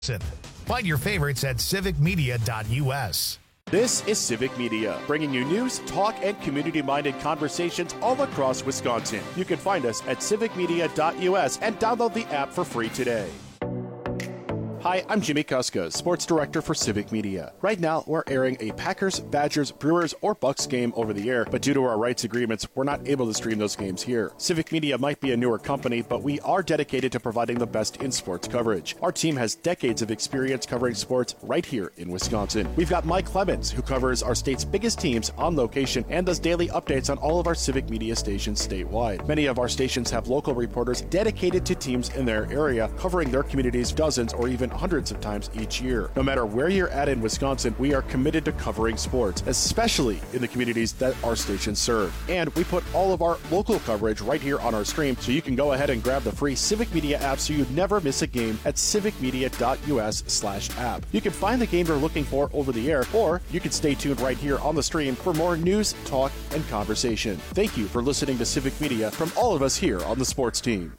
Find your favorites at civicmedia.us. This is Civic Media, bringing you news, talk, and community-minded conversations all across Wisconsin. You can find us at civicmedia.us and download the app for free today. Hi, I'm Jimmy Kuska, Sports Director for Civic Media. Right now, we're airing a Packers, Badgers, Brewers, or Bucks game over the air, but due to our rights agreements, we're not able to stream those games here. Civic Media might be a newer company, but we are dedicated to providing the best in sports coverage. Our team has decades of experience covering sports right here in Wisconsin. We've got Mike Clemens, who covers our state's biggest teams on location and does daily updates on all of our Civic Media stations statewide. Many of our stations have local reporters dedicated to teams in their area, covering their communities dozens or even hundreds of times each year. No matter where you're at in Wisconsin, we are committed to covering sports, especially in the communities that our stations serve. And we put all of our local coverage right here on our stream, so you can go ahead and grab the free Civic Media app so you never miss a game at civicmedia.us/app. You can find the game you're looking for over the air, or you can stay tuned right here on the stream for more news, talk, and conversation. Thank you for listening to Civic Media from all of us here on the sports team.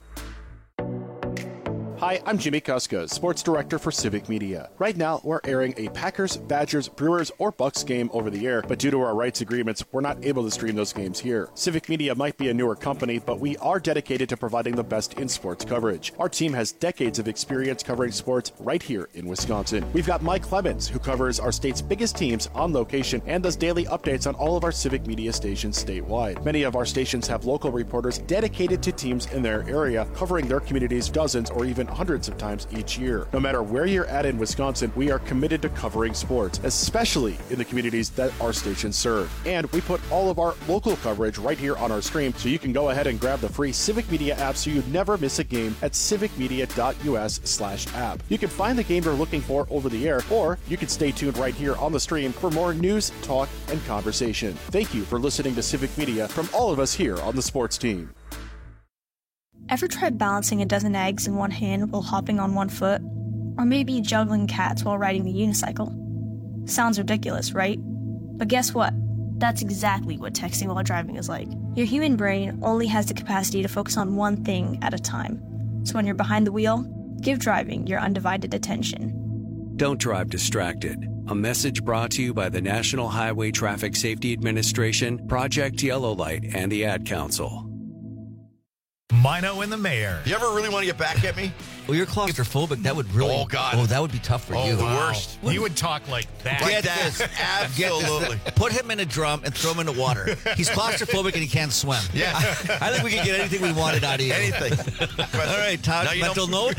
Hi, I'm Jimmy Kuska, Sports Director for Civic Media. Right now, we're airing a Packers, Badgers, Brewers, or Bucks game over the air, but due to our rights agreements, we're not able to stream those games here. Civic Media might be a newer company, but we are dedicated to providing the best in sports coverage. Our team has decades of experience covering sports right here in Wisconsin. We've got Mike Clemens, who covers our state's biggest teams on location and does daily updates on all of our Civic Media stations statewide. Many of our stations have local reporters dedicated to teams in their area, covering their communities dozens or even hundreds of times each year. No matter where you're at in Wisconsin, we are committed to covering sports, especially in the communities that our stations serve. And we put all of our local coverage right here on our stream, so you can go ahead and grab the free Civic Media app so you never miss a game at civicmedia.us/app. You can find the game you're looking for over the air, or you can stay tuned right here on the stream for more news, talk, and conversation. Thank you for listening to Civic Media from all of us here on the sports team. Ever tried balancing a dozen eggs in one hand while hopping on one foot? Or maybe juggling cats while riding the unicycle? Sounds ridiculous, right? But guess what? That's exactly what texting while driving is like. Your human brain only has the capacity to focus on one thing at a time. So when you're behind the wheel, give driving your undivided attention. Don't drive distracted. A message brought to you by the National Highway Traffic Safety Administration, Project Yellow Light, and the Ad Council. Mino and the Mayor. You ever really want to get back at me? Well, you're claustrophobic. That would really... Oh, God. Oh, that would be tough for you. Oh, the worst. You would talk like that. Like Get that. this. Absolutely. Get this. Put him in a drum and throw him in the water. He's claustrophobic and he can't swim. Yeah. I think we can get anything we wanted out of you. Anything. All right, Todd, mental note.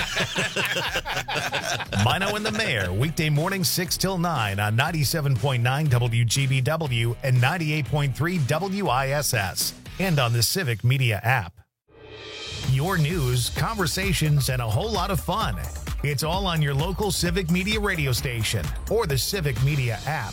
Mino and the Mayor, weekday morning 6 till 9 on 97.9 WGBW and 98.3 WISS, and on the Civic Media app. Your news, conversations, and a whole lot of fun. It's all on your local Civic Media radio station or the Civic Media app.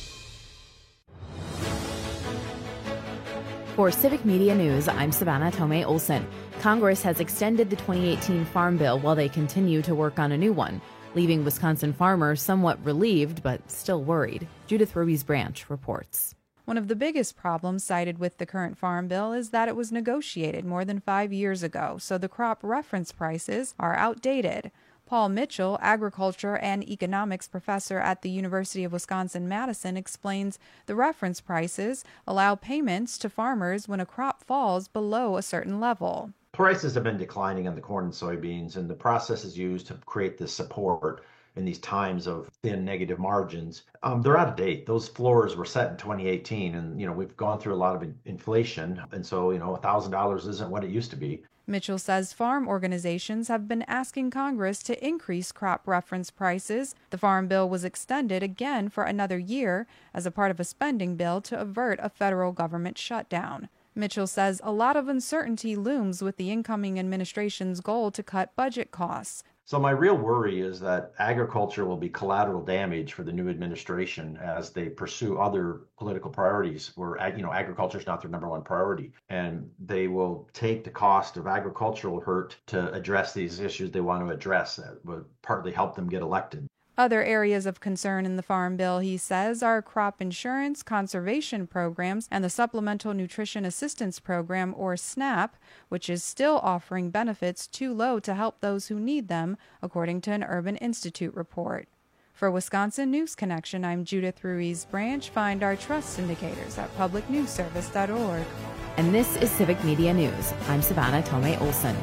For Civic Media News, I'm Savannah Tomei Olson. Congress has extended the 2018 Farm Bill while they continue to work on a new one, leaving Wisconsin farmers somewhat relieved but still worried. Judith Ruiz-Branch reports. One of the biggest problems cited with the current Farm Bill is that it was negotiated more than 5 years ago, so the crop reference prices are outdated. Paul Mitchell, agriculture and economics professor at the University of Wisconsin-Madison, explains the reference prices allow payments to farmers when a crop falls below a certain level. Prices have been declining on the corn and soybeans, and the process is used to create this support in these times of thin negative margins. They're out of date. Those floors were set in 2018, and we've gone through a lot of inflation, and so $1,000 isn't what it used to be. Mitchell says farm organizations have been asking Congress to increase crop reference prices. The Farm Bill was extended again for another year as a part of a spending bill to avert a federal government shutdown. Mitchell says a lot of uncertainty looms with the incoming administration's goal to cut budget costs. So my real worry is that agriculture will be collateral damage for the new administration as they pursue other political priorities where, agriculture is not their number one priority. And they will take the cost of agricultural hurt to address these issues they want to address that would partly help them get elected. Other areas of concern in the Farm Bill, he says, are crop insurance, conservation programs, and the Supplemental Nutrition Assistance Program, or SNAP, which is still offering benefits too low to help those who need them, according to an Urban Institute report. For Wisconsin News Connection, I'm Judith Ruiz Branch. Find our trust indicators at publicnewsservice.org. And this is Civic Media News. I'm Savannah Tomei Olson.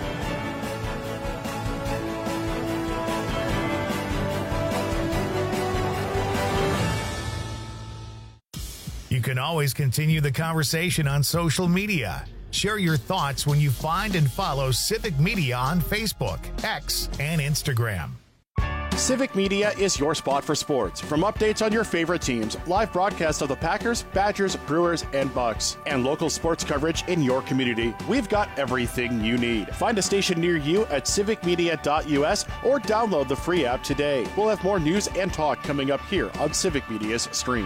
You can always continue the conversation on social media. Share your thoughts when you find and follow Civic Media on Facebook, X, and Instagram. Civic Media is your spot for sports. From updates on your favorite teams, live broadcasts of the Packers, Badgers, Brewers, and Bucks, and local sports coverage in your community, we've got everything you need. Find a station near you at civicmedia.us or download the free app today. We'll have more news and talk coming up here on Civic Media's stream.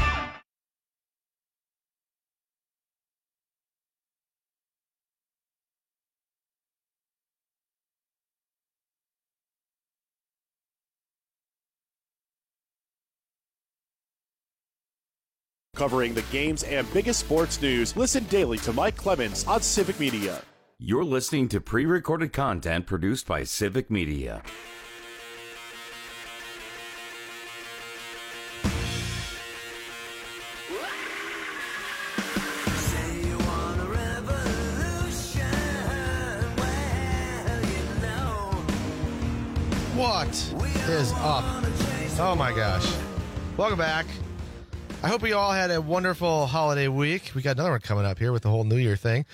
Covering the games and biggest sports news, listen daily to Mike Clemens on Civic Media. You're listening to pre-recorded content produced by Civic Media. What is up? Oh my gosh. Welcome back. I hope you all had a wonderful holiday week. We got another one coming up here with the whole New Year thing.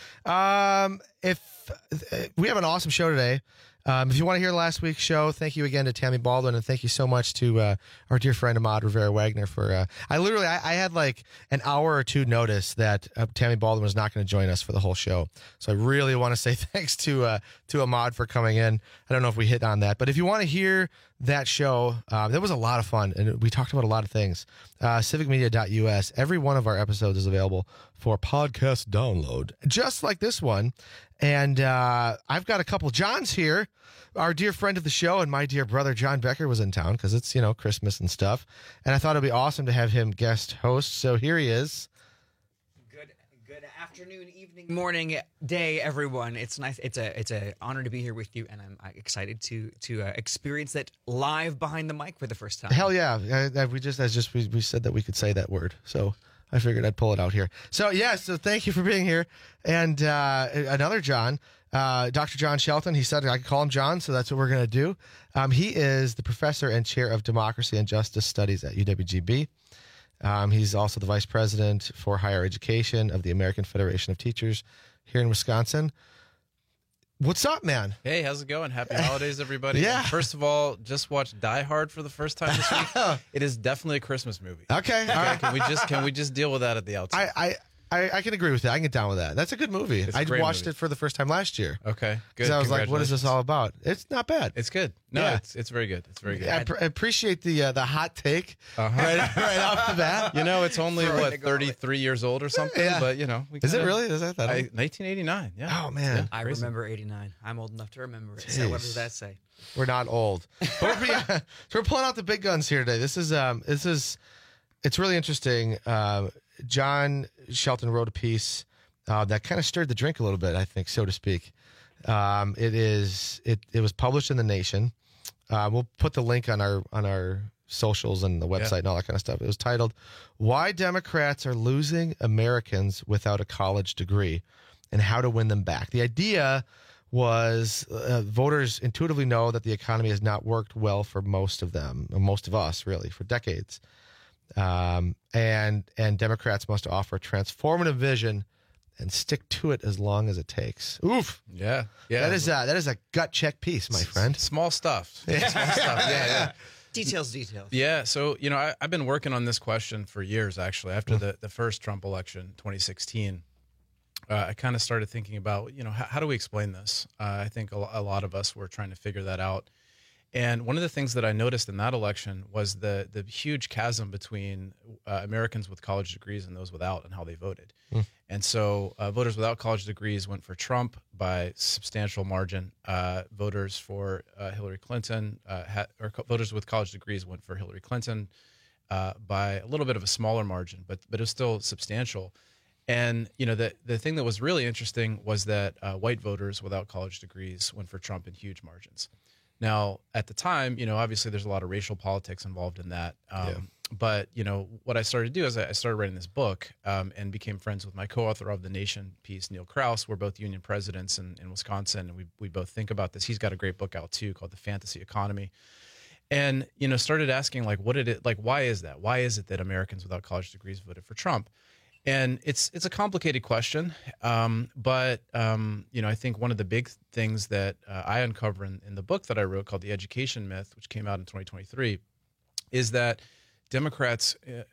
If we have an awesome show today. If you want to hear last week's show, thank you again to Tammy Baldwin, and thank you so much to our dear friend Ahmad Rivera Wagner for. I had like an hour or two notice that Tammy Baldwin was not going to join us for the whole show, so I really want to say thanks to Ahmad for coming in. I don't know if we hit on that, but if you want to hear that show, that was a lot of fun, and we talked about a lot of things. Civicmedia.us. Every one of our episodes is available for podcast download, just like this one. And I've got a couple Johns here. Our dear friend of the show and my dear brother John Becker was in town because it's, Christmas and stuff. And I thought it'd be awesome to have him guest host. So here he is. Good afternoon, evening, morning, day, everyone. It's nice. It's a honor to be here with you, and I'm excited to experience that live behind the mic for the first time. Hell yeah! We said that we could say that word, so I figured I'd pull it out here. So so thank you for being here. And another John, Dr. John Shelton. He said I could call him John, so that's what we're going to do. He is the professor and chair of Democracy and Justice Studies at UWGB. He's also the vice president for higher education of the American Federation of Teachers here in Wisconsin. What's up, man? Hey, how's it going? Happy holidays, everybody. Yeah. And first of all, just watched Die Hard for the first time this week. It is definitely a Christmas movie. Okay. All right. Can we just deal with that at the outset? I can agree with that. I can get down with that. That's a good movie. I watched it for the first time last year. Okay, good. I was like, what is this all about? It's not bad. It's good. No, yeah. It's very good. It's very good. I appreciate the hot take right off the bat. It's only, 33 years old or something? Yeah. But, Is it really? Is that 1989, yeah. Oh, man. Yeah, I remember 89. I'm old enough to remember it. So what does that say? We're not old. But so we're pulling out the big guns here today. This is it's really interesting. John Shelton wrote a piece that kind of stirred the drink a little bit, I think, so to speak. It was published in The Nation. We'll put the link on our socials and the website and all that kind of stuff. It was titled, "Why Democrats Are Losing Americans Without a College Degree and How to Win Them Back." The idea was voters intuitively know that the economy has not worked well for most of them, or most of us, really, for decades. And Democrats must offer a transformative vision and stick to it as long as it takes. Oof. Yeah. That is a gut check piece, my friend. Small stuff. Small stuff. Yeah. Details. Yeah. So, I've been working on this question for years, actually. After the first Trump election, 2016, I kind of started thinking about, how do we explain this? I think a lot of us were trying to figure that out. And one of the things that I noticed in that election was the huge chasm between Americans with college degrees and those without, and how they voted. And so voters without college degrees went for Trump by substantial margin. Voters for Hillary Clinton, voters with college degrees went for Hillary Clinton by a little bit of a smaller margin, but it was still substantial. And, you know, the thing that was really interesting was that white voters without college degrees went for Trump in huge margins. Now, at the time, you know, obviously there's a lot of racial politics involved in that. But, you know, what I started to do is I started writing this book and became friends with my co-author of The Nation piece, Neil Krauss. We're both union presidents in Wisconsin, and we both think about this. He's got a great book out, too, called The Fantasy Economy. And, you know, started asking, like, why is that? Why is it that Americans without college degrees voted for Trump? And it's a complicated question, but you know, I think one of the big things that I uncover in the book that I wrote called The Education Myth, which came out in 2023, is that Democrats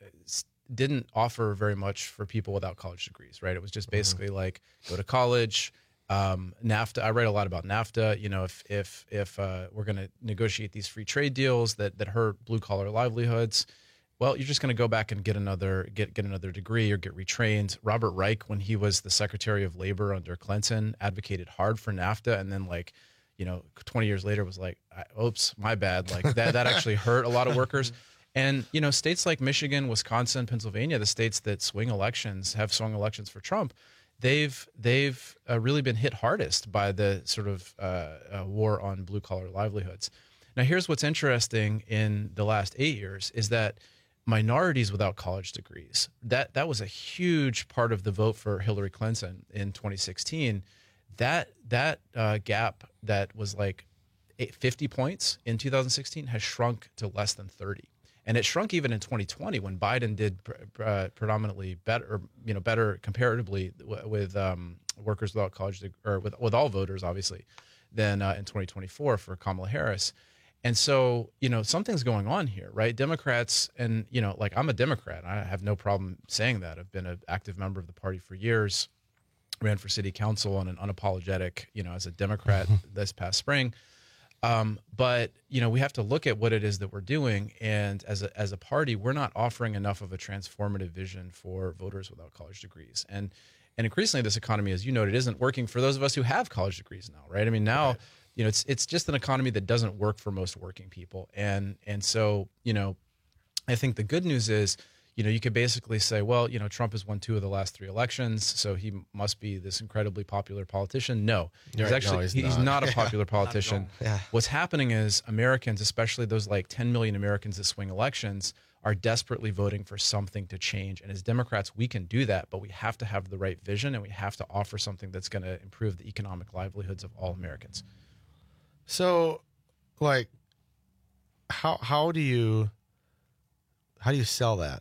didn't offer very much for people without college degrees, right? It was just basically like, go to college, NAFTA. I write a lot about NAFTA. You know, if we're going to negotiate these free trade deals that hurt blue collar livelihoods, well, you're just going to go back and get another degree or get retrained. Robert Reich, when he was the Secretary of Labor under Clinton, advocated hard for NAFTA, and then, like, you know, 20 years later was like, oops, my bad. Like that actually hurt a lot of workers. And, you know, states like Michigan, Wisconsin, Pennsylvania, the states that have swung elections for Trump, they've really been hit hardest by the sort of war on blue collar livelihoods. Now, here's what's interesting in the last 8 years is that minorities without college degrees, that was a huge part of the vote for Hillary Clinton in 2016. That gap that was like 50 points in 2016 has shrunk to less than 30. And it shrunk even in 2020 when Biden did predominantly better, you know, better comparatively with workers without college or with all voters, obviously, than in 2024 for Kamala Harris. And so, you know, something's going on here, right? Democrats, and, you know, like, I'm a Democrat. I have no problem saying that. I've been an active member of the party for years, ran for city council on an unapologetic, you know, as a Democrat this past spring. But, you know, we have to look at what it is that we're doing. And as a party, we're not offering enough of a transformative vision for voters without college degrees. And increasingly, this economy, as you noted, isn't working for those of us who have college degrees now, right? I mean, now... Right. You know, it's just an economy that doesn't work for most working people. And so, you know, I think the good news is, you know, you could basically say, well, you know, Trump has won 2 of the last 3 elections, so he must be this incredibly popular politician. No, he's not a popular politician. Yeah. What's happening is Americans, especially those like 10 million Americans that swing elections, are desperately voting for something to change. And as Democrats, we can do that, but we have to have the right vision, and we have to offer something that's going to improve the economic livelihoods of all Americans. So, like, how do you sell that?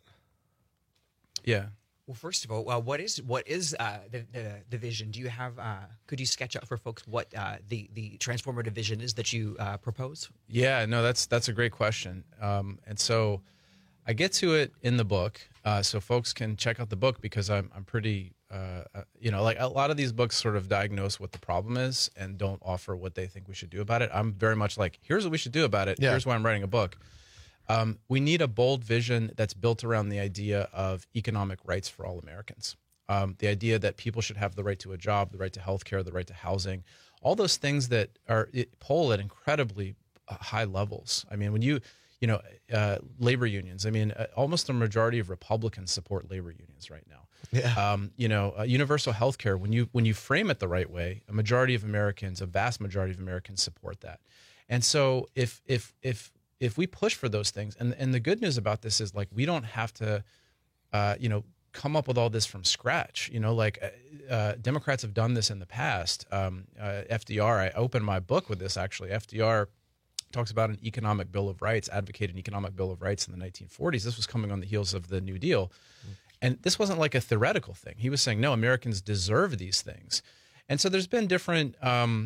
Yeah. Well, first of all, what is the vision? Do you have? Could you sketch out for folks what the transformative vision is that you propose? Yeah. No, that's a great question. And so I get to it in the book, so folks can check out the book, because I'm pretty. You know, like, a lot of these books sort of diagnose what the problem is and don't offer what they think we should do about it. I'm very much like, here's what we should do about it. Yeah. Here's why I'm writing a book. We need a bold vision that's built around the idea of economic rights for all Americans. The idea that people should have the right to a job, the right to health care, the right to housing, all those things that poll at incredibly high levels. I mean, when you know, labor unions. I mean, almost a majority of Republicans support labor unions right now. Yeah. You know, universal health care, when you frame it the right way, a vast majority of Americans support that. And so if we push for those things, and the good news about this is, like, we don't have to, you know, come up with all this from scratch. You know, like, Democrats have done this in the past. FDR, I opened my book with this, actually. FDR talks about an economic bill of rights, advocated an economic bill of rights in the 1940s. This was coming on the heels of the New Deal. And this wasn't like a theoretical thing. He was saying, no, Americans deserve these things. And so there's been different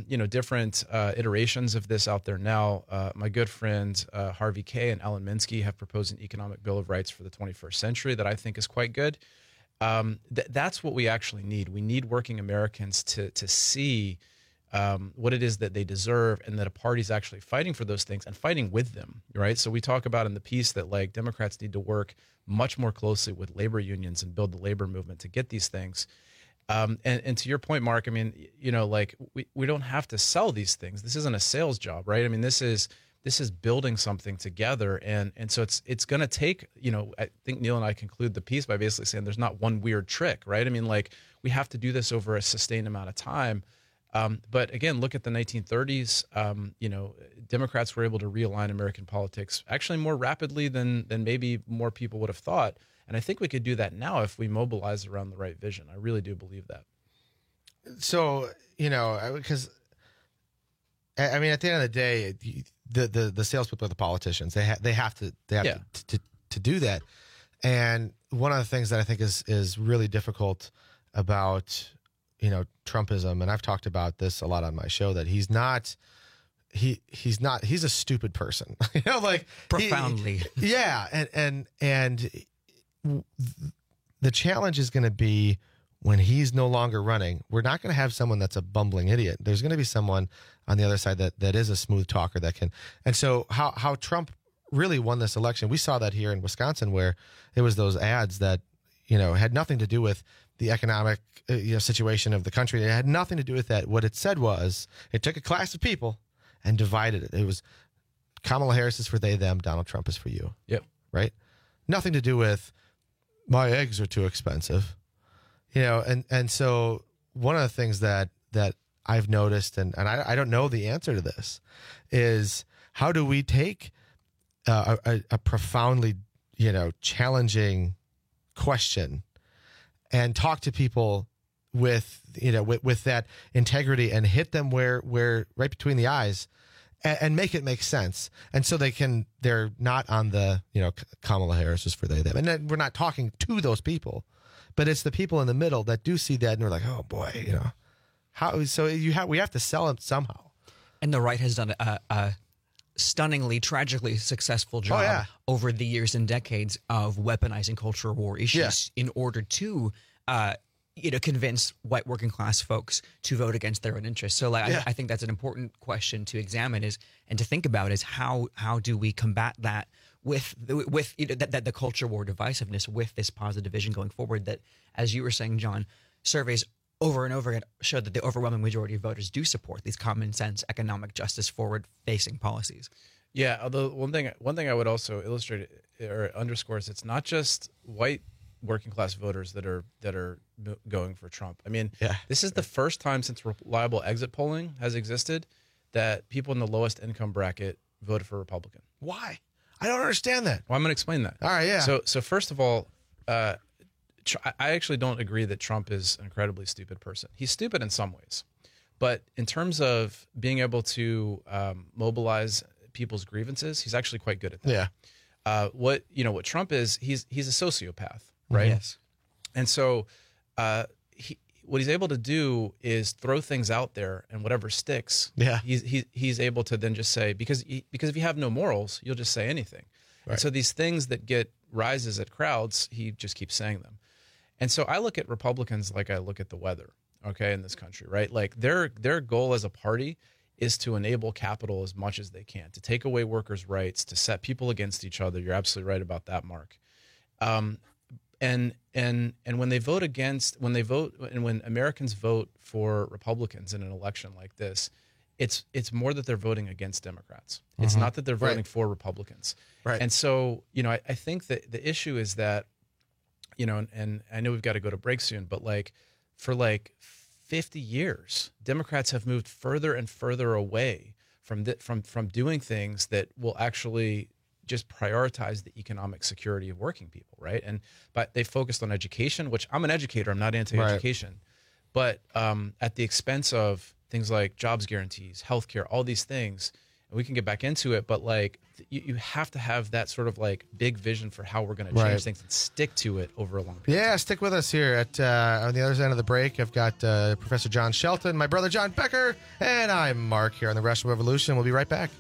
iterations of this out there now. My good friend Harvey Kaye and Alan Minsky have proposed an economic bill of rights for the 21st century that I think is quite good. That's what we actually need. We need working Americans to see what it is that they deserve, and that a party's actually fighting for those things and fighting with them, right? So we talk about in the piece that like Democrats need to work much more closely with labor unions and build the labor movement to get these things. And to your point, Mark, I mean, you know, like we don't have to sell these things. This isn't a sales job, right? I mean, this is building something together, and so it's going to take, you know, I think Neil and I conclude the piece by basically saying there's not one weird trick, right? I mean, like we have to do this over a sustained amount of time. But again, look at the 1930s. You know, Democrats were able to realign American politics actually more rapidly than maybe more people would have thought. And I think we could do that now if we mobilize around the right vision. I really do believe that. So, you know, because I mean, at the end of the day, the salespeople are the politicians. They have to do that. And one of the things that I think is really difficult about, you know, Trumpism, and I've talked about this a lot on my show, that he's a stupid person. You know, like profoundly. And the challenge is going to be when he's no longer running, we're not going to have someone that's a bumbling idiot. There's going to be someone on the other side that is a smooth talker that can. And so how Trump really won this election, we saw that here in Wisconsin, where it was those ads that, you know, had nothing to do with the economic situation of the country. It had nothing to do with that. What it said was it took a class of people and divided it. It was Kamala Harris is for they, them. Donald Trump is for you. Yep. Right? Nothing to do with my eggs are too expensive. You know, and so one of the things that I've noticed, and I don't know the answer to this, is how do we take a profoundly, you know, challenging question and talk to people with, you know, with that integrity and hit them where right between the eyes and make it make sense. And so they're not on the, you know, Kamala Harris is for they, them. And then we're not talking to those people, but it's the people in the middle that do see that and we're like, oh boy, you know, we have to sell them somehow. And the right has done a stunningly, tragically successful job over the years and decades of weaponizing cultural war issues in order to, convince white working class folks to vote against their own interests. So, I think that's an important question to examine and to think about is how do we combat that with the culture war divisiveness with this positive vision going forward? That, as you were saying, John, surveys over and over again show that the overwhelming majority of voters do support these common sense, economic justice, forward-facing policies. Yeah, although one thing I would also illustrate or underscore is it's not just white working class voters that are going for Trump. I mean, this is the first time since reliable exit polling has existed that people in the lowest income bracket voted for Republican. Why? I don't understand that. Well, I'm going to explain that. All right, yeah. So first of all, I actually don't agree that Trump is an incredibly stupid person. He's stupid in some ways, but in terms of being able to mobilize people's grievances, he's actually quite good at that. Yeah. What Trump is, he's a sociopath, right? Yes. And so what he's able to do is throw things out there, and whatever sticks, he's able to then just say, because if you have no morals, you'll just say anything. Right. And so these things that get rises at crowds, he just keeps saying them. And so I look at Republicans like I look at the weather, okay, in this country, right? Like their goal as a party is to enable capital as much as they can, to take away workers' rights, to set people against each other. You're absolutely right about that, Mark. And when when Americans vote for Republicans in an election like this, it's more that they're voting against Democrats. It's not that they're voting for Republicans. Right. And so, I think that the issue is that, and I know we've got to go to break soon, but for 50 years, Democrats have moved further and further away from doing things that will actually just prioritize the economic security of working people, right? But they focused on education, which I'm an educator, I'm not anti-education, but at the expense of things like jobs guarantees, healthcare, all these things. And we can get back into it, but you have to have that sort of big vision for how we're going to change things and stick to it over a long period. Yeah, stick with us here at on the other side of the break. I've got Professor John Shelton, my brother John Becker, and I'm Mark here on the Russian Revolution. We'll be right back.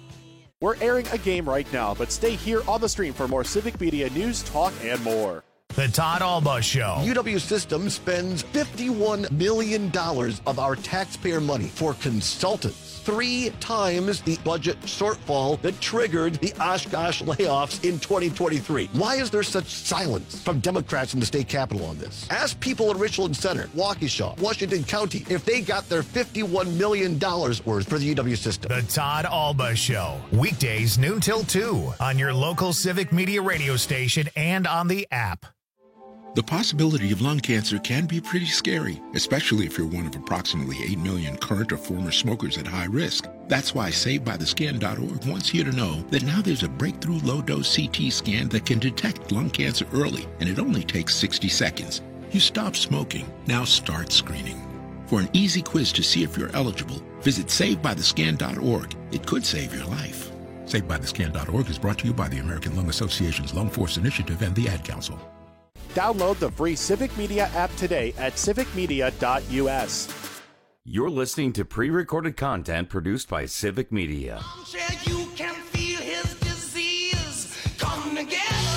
We're airing a game right now, but stay here on the stream for more Civic Media news, talk, and more. The Todd Alba Show. UW Systems spends $51 million of our taxpayer money for consultants, 3 times the budget shortfall that triggered the Oshkosh layoffs in 2023. Why is there such silence from Democrats in the state capitol on this? Ask people in Richland Center, Waukesha, Washington County, if they got their $51 million worth for the UW system. The Todd Alba Show. Weekdays noon till 2 on your local Civic Media radio station and on the app. The possibility of lung cancer can be pretty scary, especially if you're one of approximately 8 million current or former smokers at high risk. That's why SaveByTheScan.org wants you to know that now there's a breakthrough low-dose CT scan that can detect lung cancer early, and it only takes 60 seconds. You stop smoking, now start screening. For an easy quiz to see if you're eligible, visit SaveByTheScan.org. It could save your life. SaveByTheScan.org is brought to you by the American Lung Association's Lung Force Initiative and the Ad Council. Download the free Civic Media app today at civicmedia.us. You're listening to pre-recorded content produced by Civic Media. You can feel his disease come together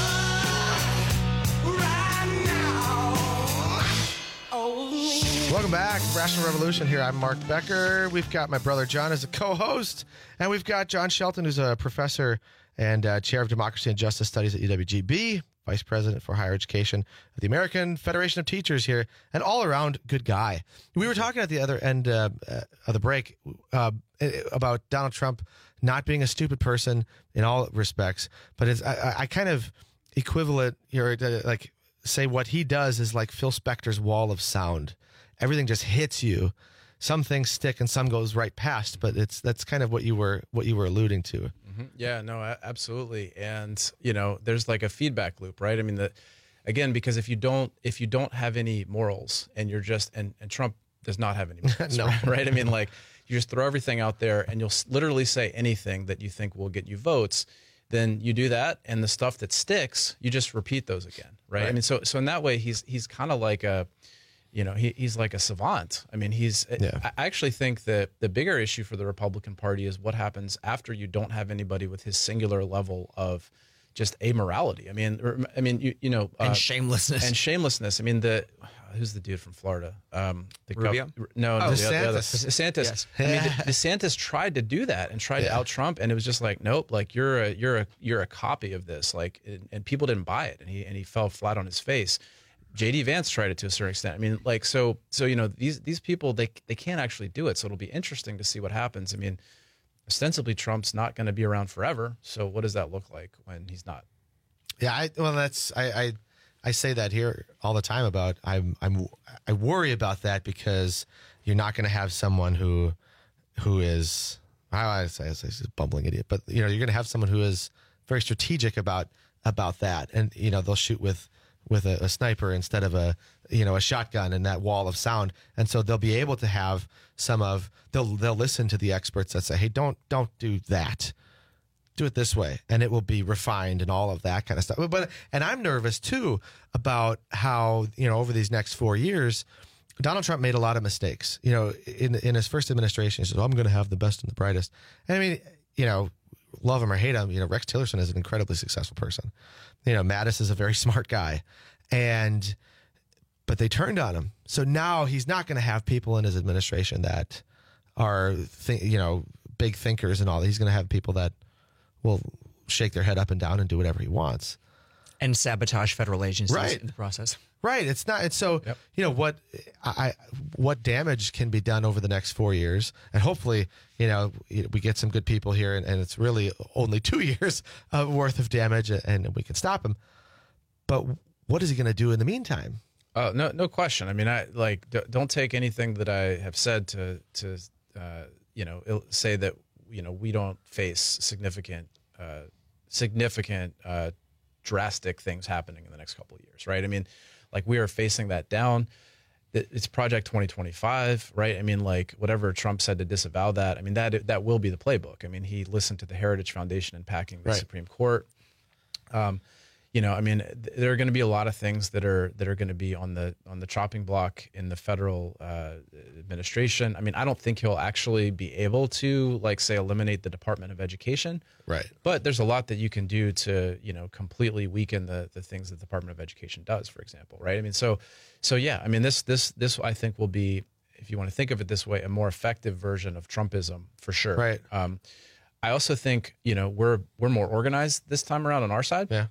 right now. Oh. Welcome back, Rational Revolution here. I'm Mark Becker. We've got my brother John as a co-host, and we've got John Shelton, who's a professor and chair of Democracy and Justice Studies at UWGB, Vice President for Higher Education of the American Federation of Teachers here, and all-around good guy. We were talking at the other end of the break about Donald Trump not being a stupid person in all respects, but it's, I kind of equivalent here, like say what he does is like Phil Spector's wall of sound. Everything just hits you. Some things stick and some goes right past, but that's kind of what you were alluding to. Mm-hmm. Yeah, no, absolutely. And there's like a feedback loop, right? I mean, again, because if you don't have any morals and you're just and Trump does not have any morals, No. right? I mean, like you just throw everything out there and you'll literally say anything that you think will get you votes. Then you do that, and the stuff that sticks, you just repeat those again, right? I mean, so in that way, he's kind of like a. He's like a savant. I mean, I actually think that the bigger issue for the Republican Party is what happens after you don't have anybody with his singular level of just amorality. I mean, and shamelessness. I mean, who's the dude from Florida? Rubio? No, DeSantis. DeSantis. Yes. I mean, DeSantis tried to do that and tried to out Trump, and it was just like, nope, like you're a copy of this, like, and people didn't buy it, and he fell flat on his face. J.D. Vance tried it to a certain extent. I mean, like, so these people, they can't actually do it. So it'll be interesting to see what happens. I mean, ostensibly Trump's not going to be around forever. So what does that look like when he's not? Yeah, I say that here all the time about I worry about that because you're not going to have someone who is I say he's a bumbling idiot, but you're going to have someone who is very strategic about that, and they'll shoot with a sniper instead of a shotgun and that wall of sound. And so they'll be able to have they'll listen to the experts that say, hey, don't do that. Do it this way. And it will be refined and all of that kind of stuff. And I'm nervous too about how, over these next 4 years, Donald Trump made a lot of mistakes. In his first administration, he said, I'm going to have the best and the brightest. And I mean, love him or hate him, Rex Tillerson is an incredibly successful person. Mattis is a very smart guy, but they turned on him. So now he's not going to have people in his administration that are, big thinkers and all. He's going to have people that will shake their head up and down and do whatever he wants. And sabotage federal agencies Right. in the process. Right. It's not. It's so, what damage can be done over the next 4 years. And hopefully, we get some good people here and it's really only 2 years worth of damage and we can stop him. But what is he going to do in the meantime? Oh, no question. I mean, don't take anything that I have said to say that, we don't face significant, drastic things happening in the next couple of years. Right. I mean, like we are facing that down. It's Project 2025, right? I mean, like whatever Trump said to disavow that, I mean, that will be the playbook. I mean, he listened to the Heritage Foundation in packing the Supreme Court. I mean, there are going to be a lot of things that are going to be on the chopping block in the federal administration. I mean, I don't think he'll actually be able to, like, say, eliminate the Department of Education. Right. But there's a lot that you can do to, completely weaken the things that the Department of Education does, for example. Right. I mean, so yeah. I mean, this I think will be, if you want to think of it this way, a more effective version of Trumpism for sure. Right. I also think, we're more organized this time around on our side. Yeah.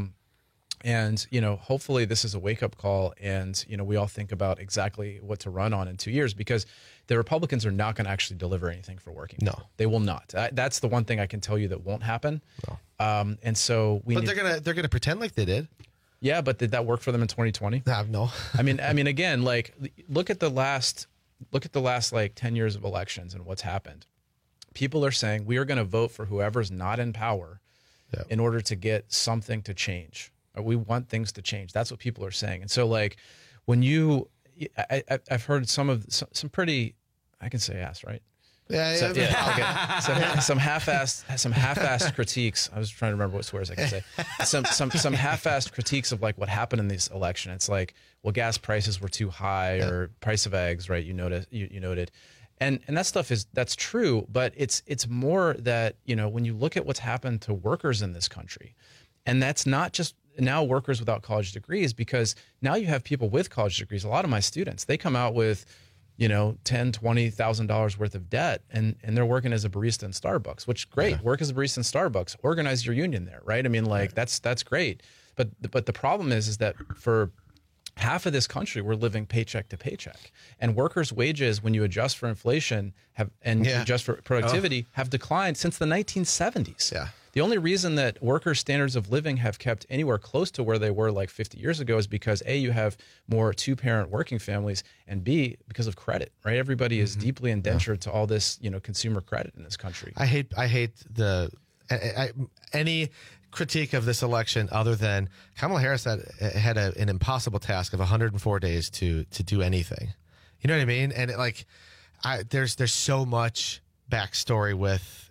And, hopefully this is a wake-up call and, we all think about exactly what to run on in 2 years, because the Republicans are not going to actually deliver anything for working people. No. They will not. That's the one thing I can tell you that won't happen. No. And so they're gonna pretend like they did. Yeah, but did that work for them in 2020? No. I mean, again, like, look at the last like 10 years of elections and what's happened. People are saying we are going to vote for whoever's not in power in order to get something to change. We want things to change. That's what people are saying. And so, like, when I've heard some pretty, I can say ass, right? Yeah. Okay. Some half-assed critiques. I was trying to remember what swears I can say. Some half-assed critiques of, like, what happened in this election. It's like, well, gas prices were too high, or price of eggs, right? You noted. And that stuff that's true, but it's more that, when you look at what's happened to workers in this country, and that's not just now workers without college degrees, because now you have people with college degrees. A lot of my students, they come out with, $10,000-$20,000 worth of debt, and they're working as a barista in Starbucks, which great. Work as a barista in Starbucks, organize your union there, right? I mean, like, that's great. But the problem is that for half of this country, we're living paycheck to paycheck, and workers' wages, when you adjust for inflation adjust for productivity, have declined since the 1970s. Yeah. The only reason that workers' standards of living have kept anywhere close to where they were like 50 years ago is because A, you have more two-parent working families, and B, because of credit, right? Everybody is deeply indentured to all this, consumer credit in this country. I hate any critique of this election other than Kamala Harris had an impossible task of 104 days to do anything. You know what I mean? And there's so much backstory with,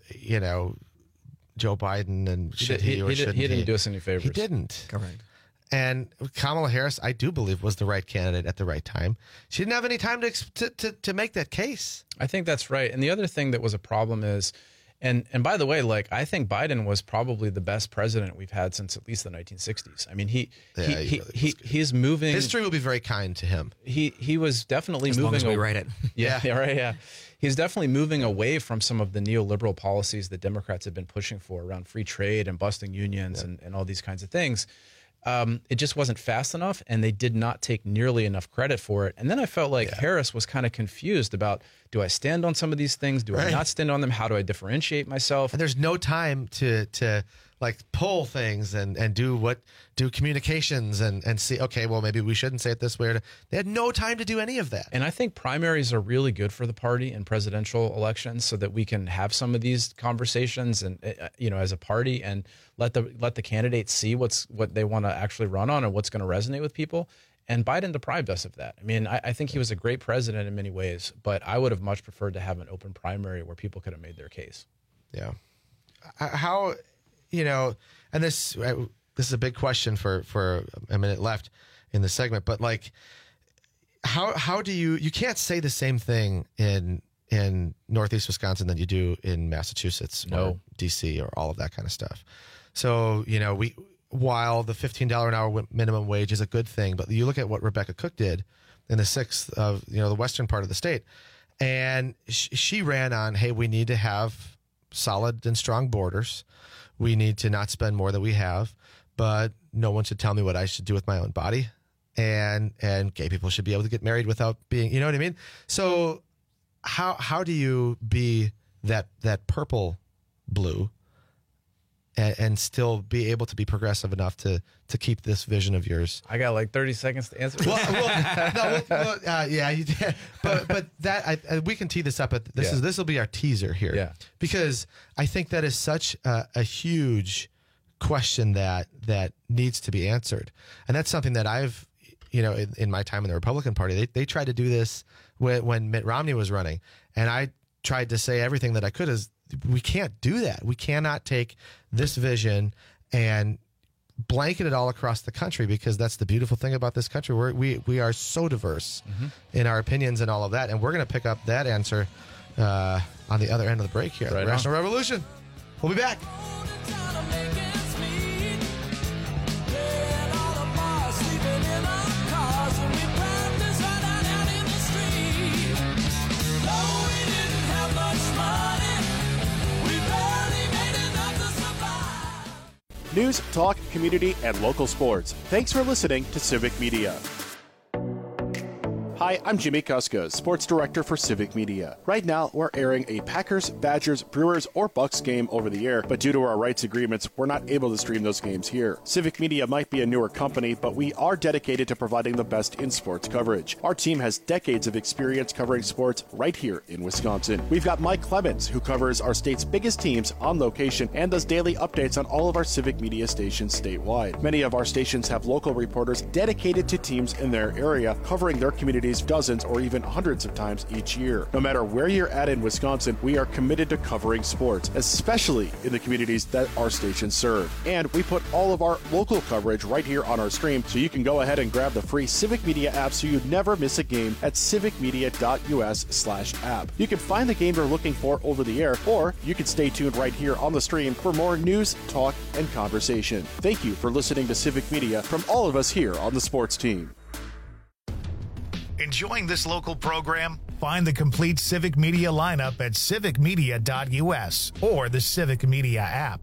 Joe Biden, and he didn't do us any favors. He didn't. Correct. And Kamala Harris, I do believe, was the right candidate at the right time. She didn't have any time to make that case. I think that's right. And the other thing that was a problem is, and by the way, like, I think Biden was probably the best president we've had since at least the 1960s. I mean, he's moving. History will be very kind to him. He was definitely moving. As long as we write it. Yeah, right. Yeah. He's definitely moving away from some of the neoliberal policies that Democrats have been pushing for around free trade and busting unions and all these kinds of things. It just wasn't fast enough, and they did not take nearly enough credit for it. And then I felt like Harris was kind of confused about, do I stand on some of these things? Do I not stand on them? How do I differentiate myself? And there's no time to like pull things and do communications and see, okay, well, maybe we shouldn't say it this way. They had no time to do any of that. And I think primaries are really good for the party in presidential elections, so that we can have some of these conversations and, as a party, and let the candidates see what they want to actually run on and what's going to resonate with people. And Biden deprived us of that. I mean, I think he was a great president in many ways, but I would have much preferred to have an open primary where people could have made their case. Yeah. How, and this is a big question for a minute left in the segment, but like, how do you can't say the same thing in Northeast Wisconsin that you do in Massachusetts or DC or all of that kind of stuff. So, while the $15 an hour minimum wage is a good thing, but you look at what Rebecca Cook did in the 6th of, the western part of the state, and she ran on, hey, we need to have solid and strong borders. We need to not spend more than we have, but no one should tell me what I should do with my own body. And gay people should be able to get married without being, you know what I mean? So how do you be that purple blue and still be able to be progressive enough to keep this vision of yours? I got like 30 seconds to answer. Yeah, you did. But that we can tee this up. This will be our teaser here. Yeah. Because I think that is such a huge question that needs to be answered, and that's something that I've, in my time in the Republican Party, they tried to do this when Mitt Romney was running, and I tried to say everything that I could is, we can't do that. We cannot take this vision and blanket it all across the country, because that's the beautiful thing about this country. We are so diverse in our opinions and all of that. And we're going to pick up that answer on the other end of the break here. Right, Rational Revolution. We'll be back. News, talk, community, and local sports. Thanks for listening to Civic Media. Hi, I'm Jimmy Kuskos, Sports Director for Civic Media. Right now, we're airing a Packers, Badgers, Brewers, or Bucks game over the air, but due to our rights agreements, we're not able to stream those games here. Civic Media might be a newer company, but we are dedicated to providing the best in sports coverage. Our team has decades of experience covering sports right here in Wisconsin. We've got Mike Clemens, who covers our state's biggest teams on location and does daily updates on all of our Civic Media stations statewide. Many of our stations have local reporters dedicated to teams in their area, covering their communities dozens or even hundreds of times each year. No matter where you're at in Wisconsin, we are committed to covering sports, especially in the communities that our stations serve. And we put all of our local coverage right here on our stream, so you can go ahead and grab the free Civic Media app so you never miss a game at civicmedia.us/app. You can find the game you're looking for over the air, or you can stay tuned right here on the stream for more news, talk, and conversation. Thank you for listening to Civic Media from all of us here on the sports team. Enjoying this local program? Find the complete Civic Media lineup at civicmedia.us or the Civic Media app.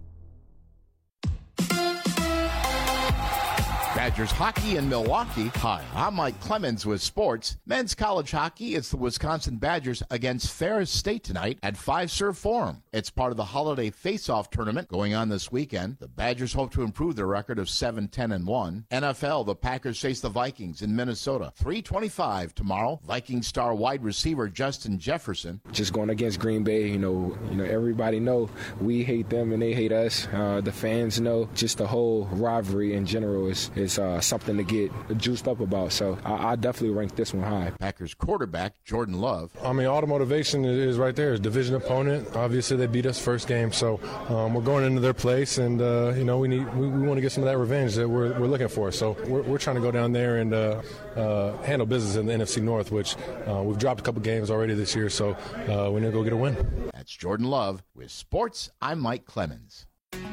Badgers hockey in Milwaukee. Hi, I'm Mike Clemens with sports. Men's college hockey, it's the Wisconsin Badgers against Ferris State tonight at Fiserv Forum. It's part of the holiday face-off tournament going on this weekend. The Badgers hope to improve their record of 7-10-1. NFL, the Packers face the Vikings in Minnesota. 3:25 tomorrow. Viking star wide receiver Justin Jefferson. Just going against Green Bay, you know, everybody know we hate them and they hate us. The fans know. Just the whole rivalry in general is something to get juiced up about. So I definitely rank this one high. Packers quarterback Jordan Love. I mean, all the motivation is right there. It's division opponent. Obviously, they beat us first game, so we're going into their place, and we want to get some of that revenge that we're looking for. So we're trying to go down there and handle business in the NFC North, which we've dropped a couple games already this year. So we need to go get a win. That's Jordan Love with sports. I'm Mike Clemens.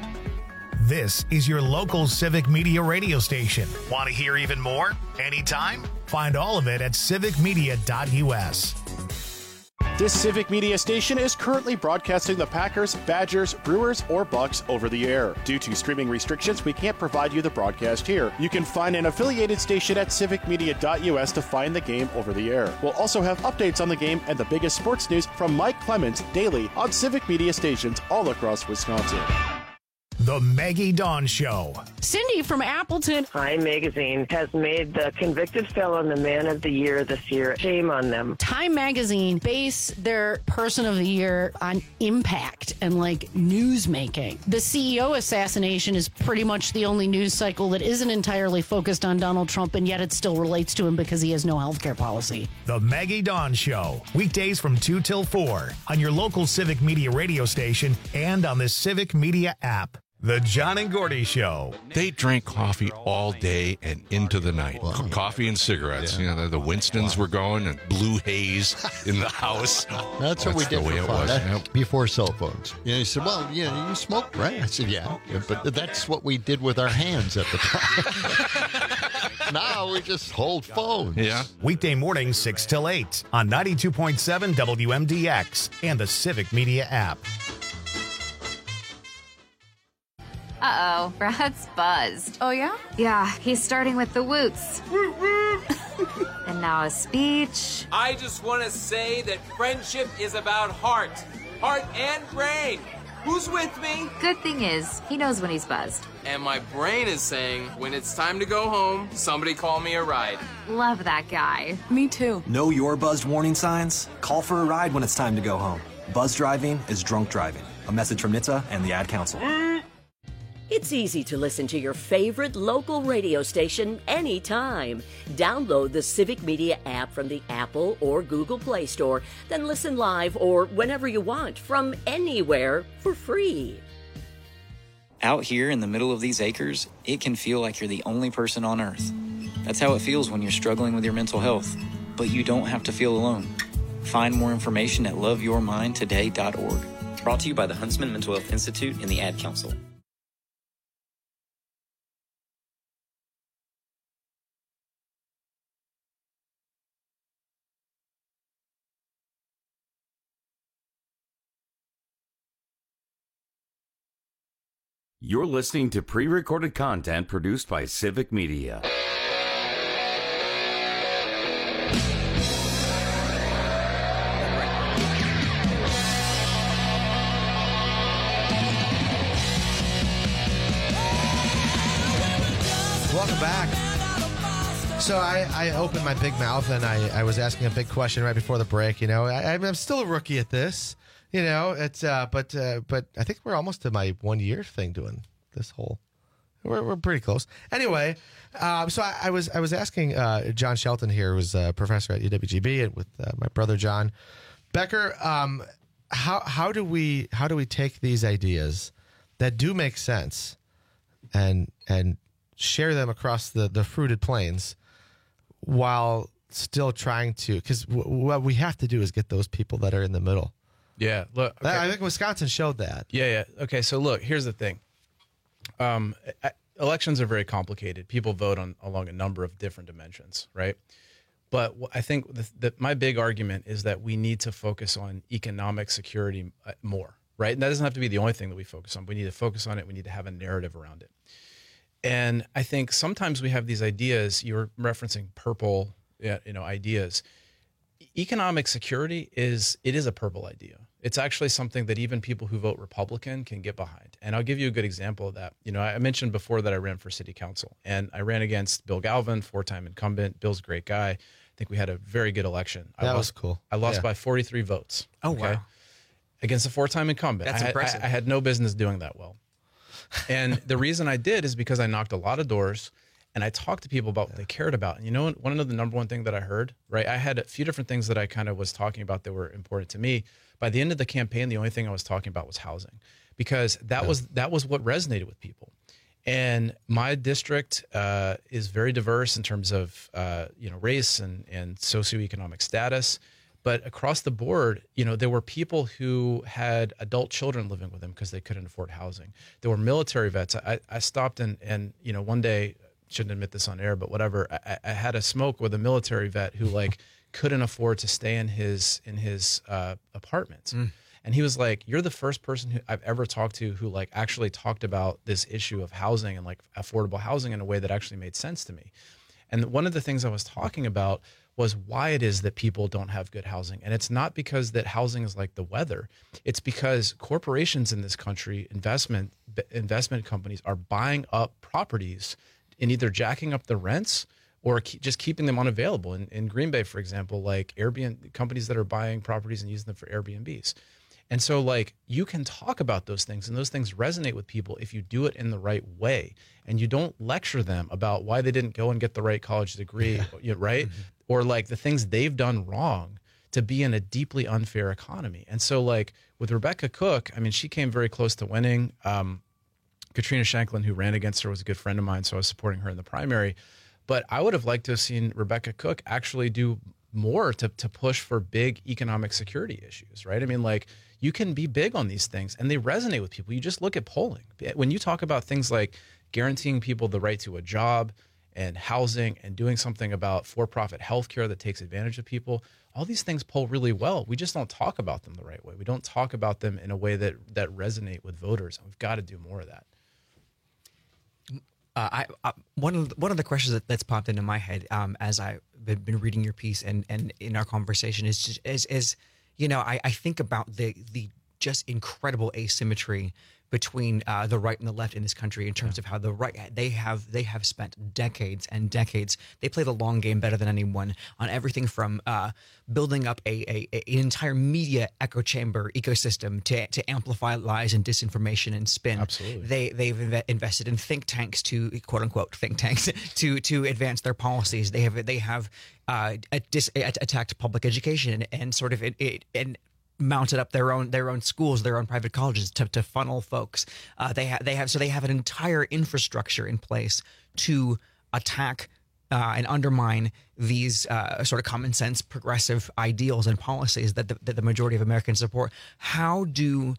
This is your local Civic Media radio station. Want to hear even more? Anytime? Find all of it at civicmedia.us. This Civic Media station is currently broadcasting the Packers, Badgers, Brewers, or Bucks over the air. Due to streaming restrictions, we can't provide you the broadcast here. You can find an affiliated station at civicmedia.us to find the game over the air. We'll also have updates on the game and the biggest sports news from Mike Clemens daily on Civic Media stations all across Wisconsin. The Maggie Dawn Show. Cindy from Appleton. Time Magazine has made the convicted felon the man of the year this year. Shame on them. Time Magazine base their person of the year on impact and like news making. The CEO assassination is pretty much the only news cycle that isn't entirely focused on Donald Trump, and yet it still relates to him because he has no health care policy. The Maggie Dawn Show. Weekdays from 2 till 4 on your local Civic Media radio station and on the Civic Media app. The John and Gordy Show. They drank coffee all day and into the night. Wow. Coffee and cigarettes. Yeah. You know, the Winstons were going and blue haze in the house. That's what we did for fun. Before cell phones. You know, he said, well, you smoked, right? I said, yeah. But that's what we did with our hands at the time. Now we just hold phones. Yeah. Weekday morning, 6 till 8 on 92.7 WMDX and the Civic Media app. Uh-oh, Brad's buzzed. Oh, yeah? Yeah, he's starting with the woots. And now a speech. I just want to say that friendship is about heart and brain. Who's with me? Good thing is, he knows when he's buzzed. And my brain is saying, when it's time to go home, somebody call me a ride. Love that guy. Me too. Know your buzzed warning signs? Call for a ride when it's time to go home. Buzz driving is drunk driving. A message from NHTSA and the Ad Council. It's easy to listen to your favorite local radio station anytime. Download the Civic Media app from the Apple or Google Play Store, then listen live or whenever you want from anywhere for free. Out here in the middle of these acres, it can feel like you're the only person on Earth. That's how it feels when you're struggling with your mental health. But you don't have to feel alone. Find more information at loveyourmindtoday.org. Brought to you by the Huntsman Mental Health Institute and the Ad Council. You're listening to pre-recorded content produced by Civic Media. Welcome back. So I opened my big mouth and I was asking a big question right before the break. You know, I'm still a rookie at this. You know, it's but I think we're almost to my 1 year thing doing this whole. We're pretty close. Anyway, so I was asking John Shelton here, who's a professor at UWGB, and with my brother John Becker. How do we take these ideas that do make sense and share them across the fruited plains while still trying to, because what we have to do is get those people that are in the middle. Yeah, look, okay. I think Wisconsin showed that. Yeah. Okay, so look, here's the thing. Elections are very complicated. People vote along a number of different dimensions, right? But I think my big argument is that we need to focus on economic security more, right? And that doesn't have to be the only thing that we focus on. We need to focus on it. We need to have a narrative around it. And I think sometimes we have these ideas. You're referencing purple, ideas. Economic security is a purple idea. It's actually something that even people who vote Republican can get behind. And I'll give you a good example of that. You know, I mentioned before that I ran for city council, and I ran against Bill Galvin, 4-time incumbent. Bill's a great guy. I think we had a very good election. That was cool. I lost by 43 votes. Oh, okay? Wow. Against a 4-time incumbent. That's impressive. I had no business doing that well. And the reason I did is because I knocked a lot of doors and I talked to people about what they cared about. And you know, want to know the number one thing that I heard, right? I had a few different things that I kind of was talking about that were important to me. By the end of the campaign, the only thing I was talking about was housing, because that was what resonated with people. And my district is very diverse in terms of race and socioeconomic status. But across the board, there were people who had adult children living with them because they couldn't afford housing. There were military vets. I stopped and one day, shouldn't admit this on air, but whatever, I had a smoke with a military vet who couldn't afford to stay in his apartment. And he was like, you're the first person who I've ever talked to who actually talked about this issue of housing and affordable housing in a way that actually made sense to me. And one of the things I was talking about was why it is that people don't have good housing. And it's not because that housing is like the weather. It's because corporations in this country, investment companies, are buying up properties and either jacking up the rents or just keeping them unavailable. In Green Bay, for example, Airbnb companies that are buying properties and using them for Airbnbs. And so you can talk about those things, and those things resonate with people if you do it in the right way. And you don't lecture them about why they didn't go and get the right college degree, right? Mm-hmm. Or the things they've done wrong to be in a deeply unfair economy. And so with Rebecca Cook, I mean, she came very close to winning. Katrina Shanklin, who ran against her, was a good friend of mine, so I was supporting her in the primary. But I would have liked to have seen Rebecca Cook actually do more to push for big economic security issues, right? I mean, you can be big on these things and they resonate with people. You just look at polling. When you talk about things like guaranteeing people the right to a job and housing and doing something about for-profit healthcare that takes advantage of people, all these things poll really well. We just don't talk about them the right way. We don't talk about them in a way that resonate with voters. And we've got to do more of that. One of the questions that's popped into my head as I've been reading your piece and in our conversation is I think about the just incredible asymmetry between the right and the left in this country in terms of how the right they have spent decades and decades. They play the long game better than anyone on everything from building up an entire media echo chamber ecosystem to amplify lies and disinformation and spin. Absolutely. They've invested in think tanks to quote unquote think tanks to advance their policies. They have attacked public education and sort of and mounted up their own schools, their own private colleges to funnel folks. They have an entire infrastructure in place to attack and undermine these sort of common sense progressive ideals and policies that the majority of Americans support. How do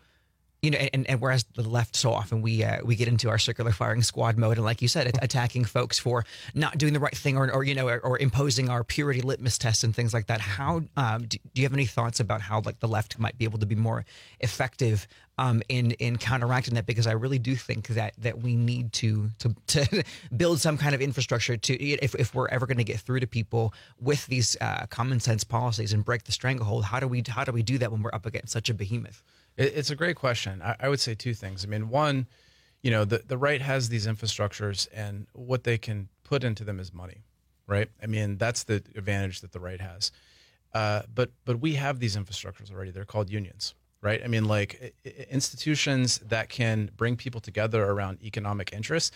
and whereas the left so often we get into our circular firing squad mode, and like you said, attacking folks for not doing the right thing or imposing our purity litmus tests and things like that. How do you have any thoughts about how like the left might be able to be more effective in counteracting that? Because I really do think that we need to build some kind of infrastructure to if we're ever going to get through to people with these common sense policies and break the stranglehold. How do we do that when we're up against such a behemoth? It's a great question. I would say two things. I mean, one, the right has these infrastructures, and what they can put into them is money, right? I mean, that's the advantage that the right has. But we have these infrastructures already. They're called unions, right? I mean, like institutions that can bring people together around economic interests.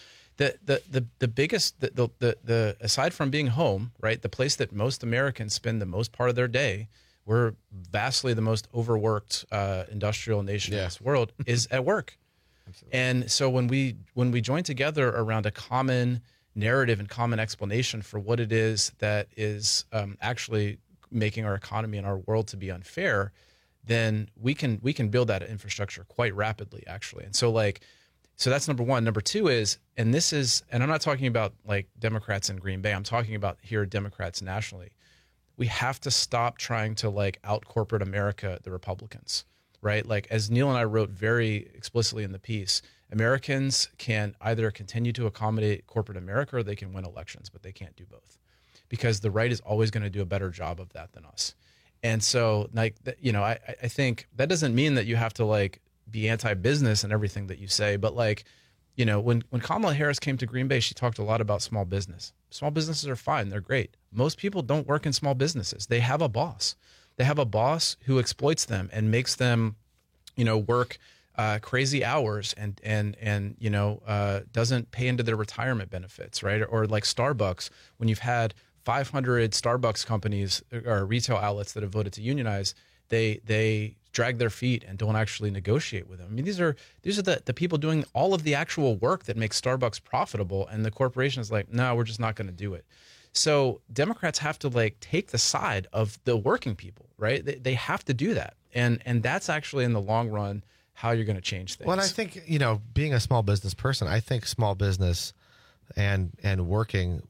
The biggest, the aside from being home, right? The place that most Americans spend the most part of their day. We're vastly the most overworked industrial nation in this world is at work. Absolutely. And so when we join together around a common narrative and common explanation for what it is that is actually making our economy and our world to be unfair, then we can build that infrastructure quite rapidly, actually. And so that's number one. Number two is, and I'm not talking about like Democrats in Green Bay. I'm talking about here Democrats nationally. We have to stop trying to like out corporate America the Republicans, right? Like as Neil and I wrote very explicitly in the piece, Americans can either continue to accommodate corporate America or they can win elections, but they can't do both because the right is always going to do a better job of that than us. And so like, I think that doesn't mean that you have to like be anti-business and everything that you say, but like, when Kamala Harris came to Green Bay, she talked a lot about small business. Small businesses are fine. They're great. Most people don't work in small businesses. They have a boss. They have a boss who exploits them and makes them, work crazy hours and doesn't pay into their retirement benefits, right? Or like Starbucks, when you've had 500 Starbucks companies or retail outlets that have voted to unionize, they drag their feet and don't actually negotiate with them. I mean, these are the people doing all of the actual work that makes Starbucks profitable, and the corporation is like, no, we're just not going to do it. So Democrats have to like take the side of the working people, right? They have to do that, and that's actually in the long run how you're going to change things. Well, and I think being a small business person, I think small business and working,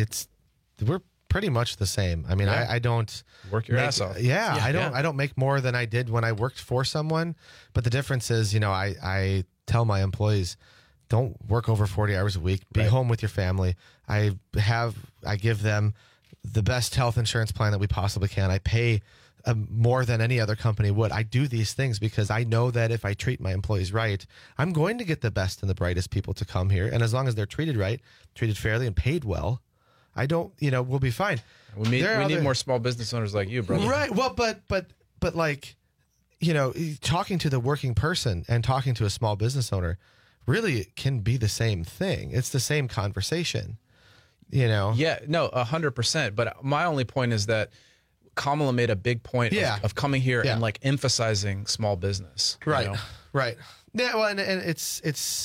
we're pretty much the same. I mean, I don't work your ass off. Yeah, I don't make more than I did when I worked for someone. But the difference is, I tell my employees, don't work over 40 hours a week. Be home with your family. I give them the best health insurance plan that we possibly can. I pay more than any other company would. I do these things because I know that if I treat my employees right, I'm going to get the best and the brightest people to come here. And as long as they're treated right, treated fairly, and paid well, we'll be fine. We need more small business owners like you, brother. Right. Well, but like, talking to the working person and talking to a small business owner really can be the same thing. It's the same conversation, Yeah, no, 100%. But my only point is that Kamala made a big point of coming here and like emphasizing small business. Right. Right. Yeah. Well, and it's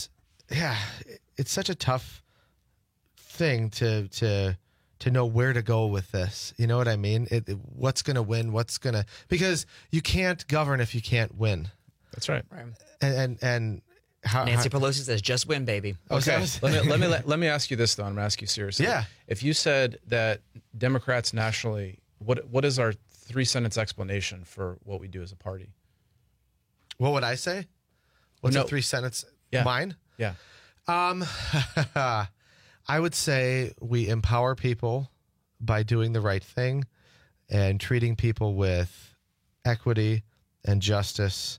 such a tough thing to know where to go with this. You know what I mean? What's going to win? Because you can't govern if you can't win. That's right. And how Nancy Pelosi says, "Just win, baby." Okay. let me ask you this though. I'm going to ask you seriously. Yeah. If you said that Democrats nationally, what is our 3-sentence explanation for what we do as a party? What would I say? What's a 3-sentence? Yeah. Mine? Yeah. I would say we empower people by doing the right thing and treating people with equity and justice.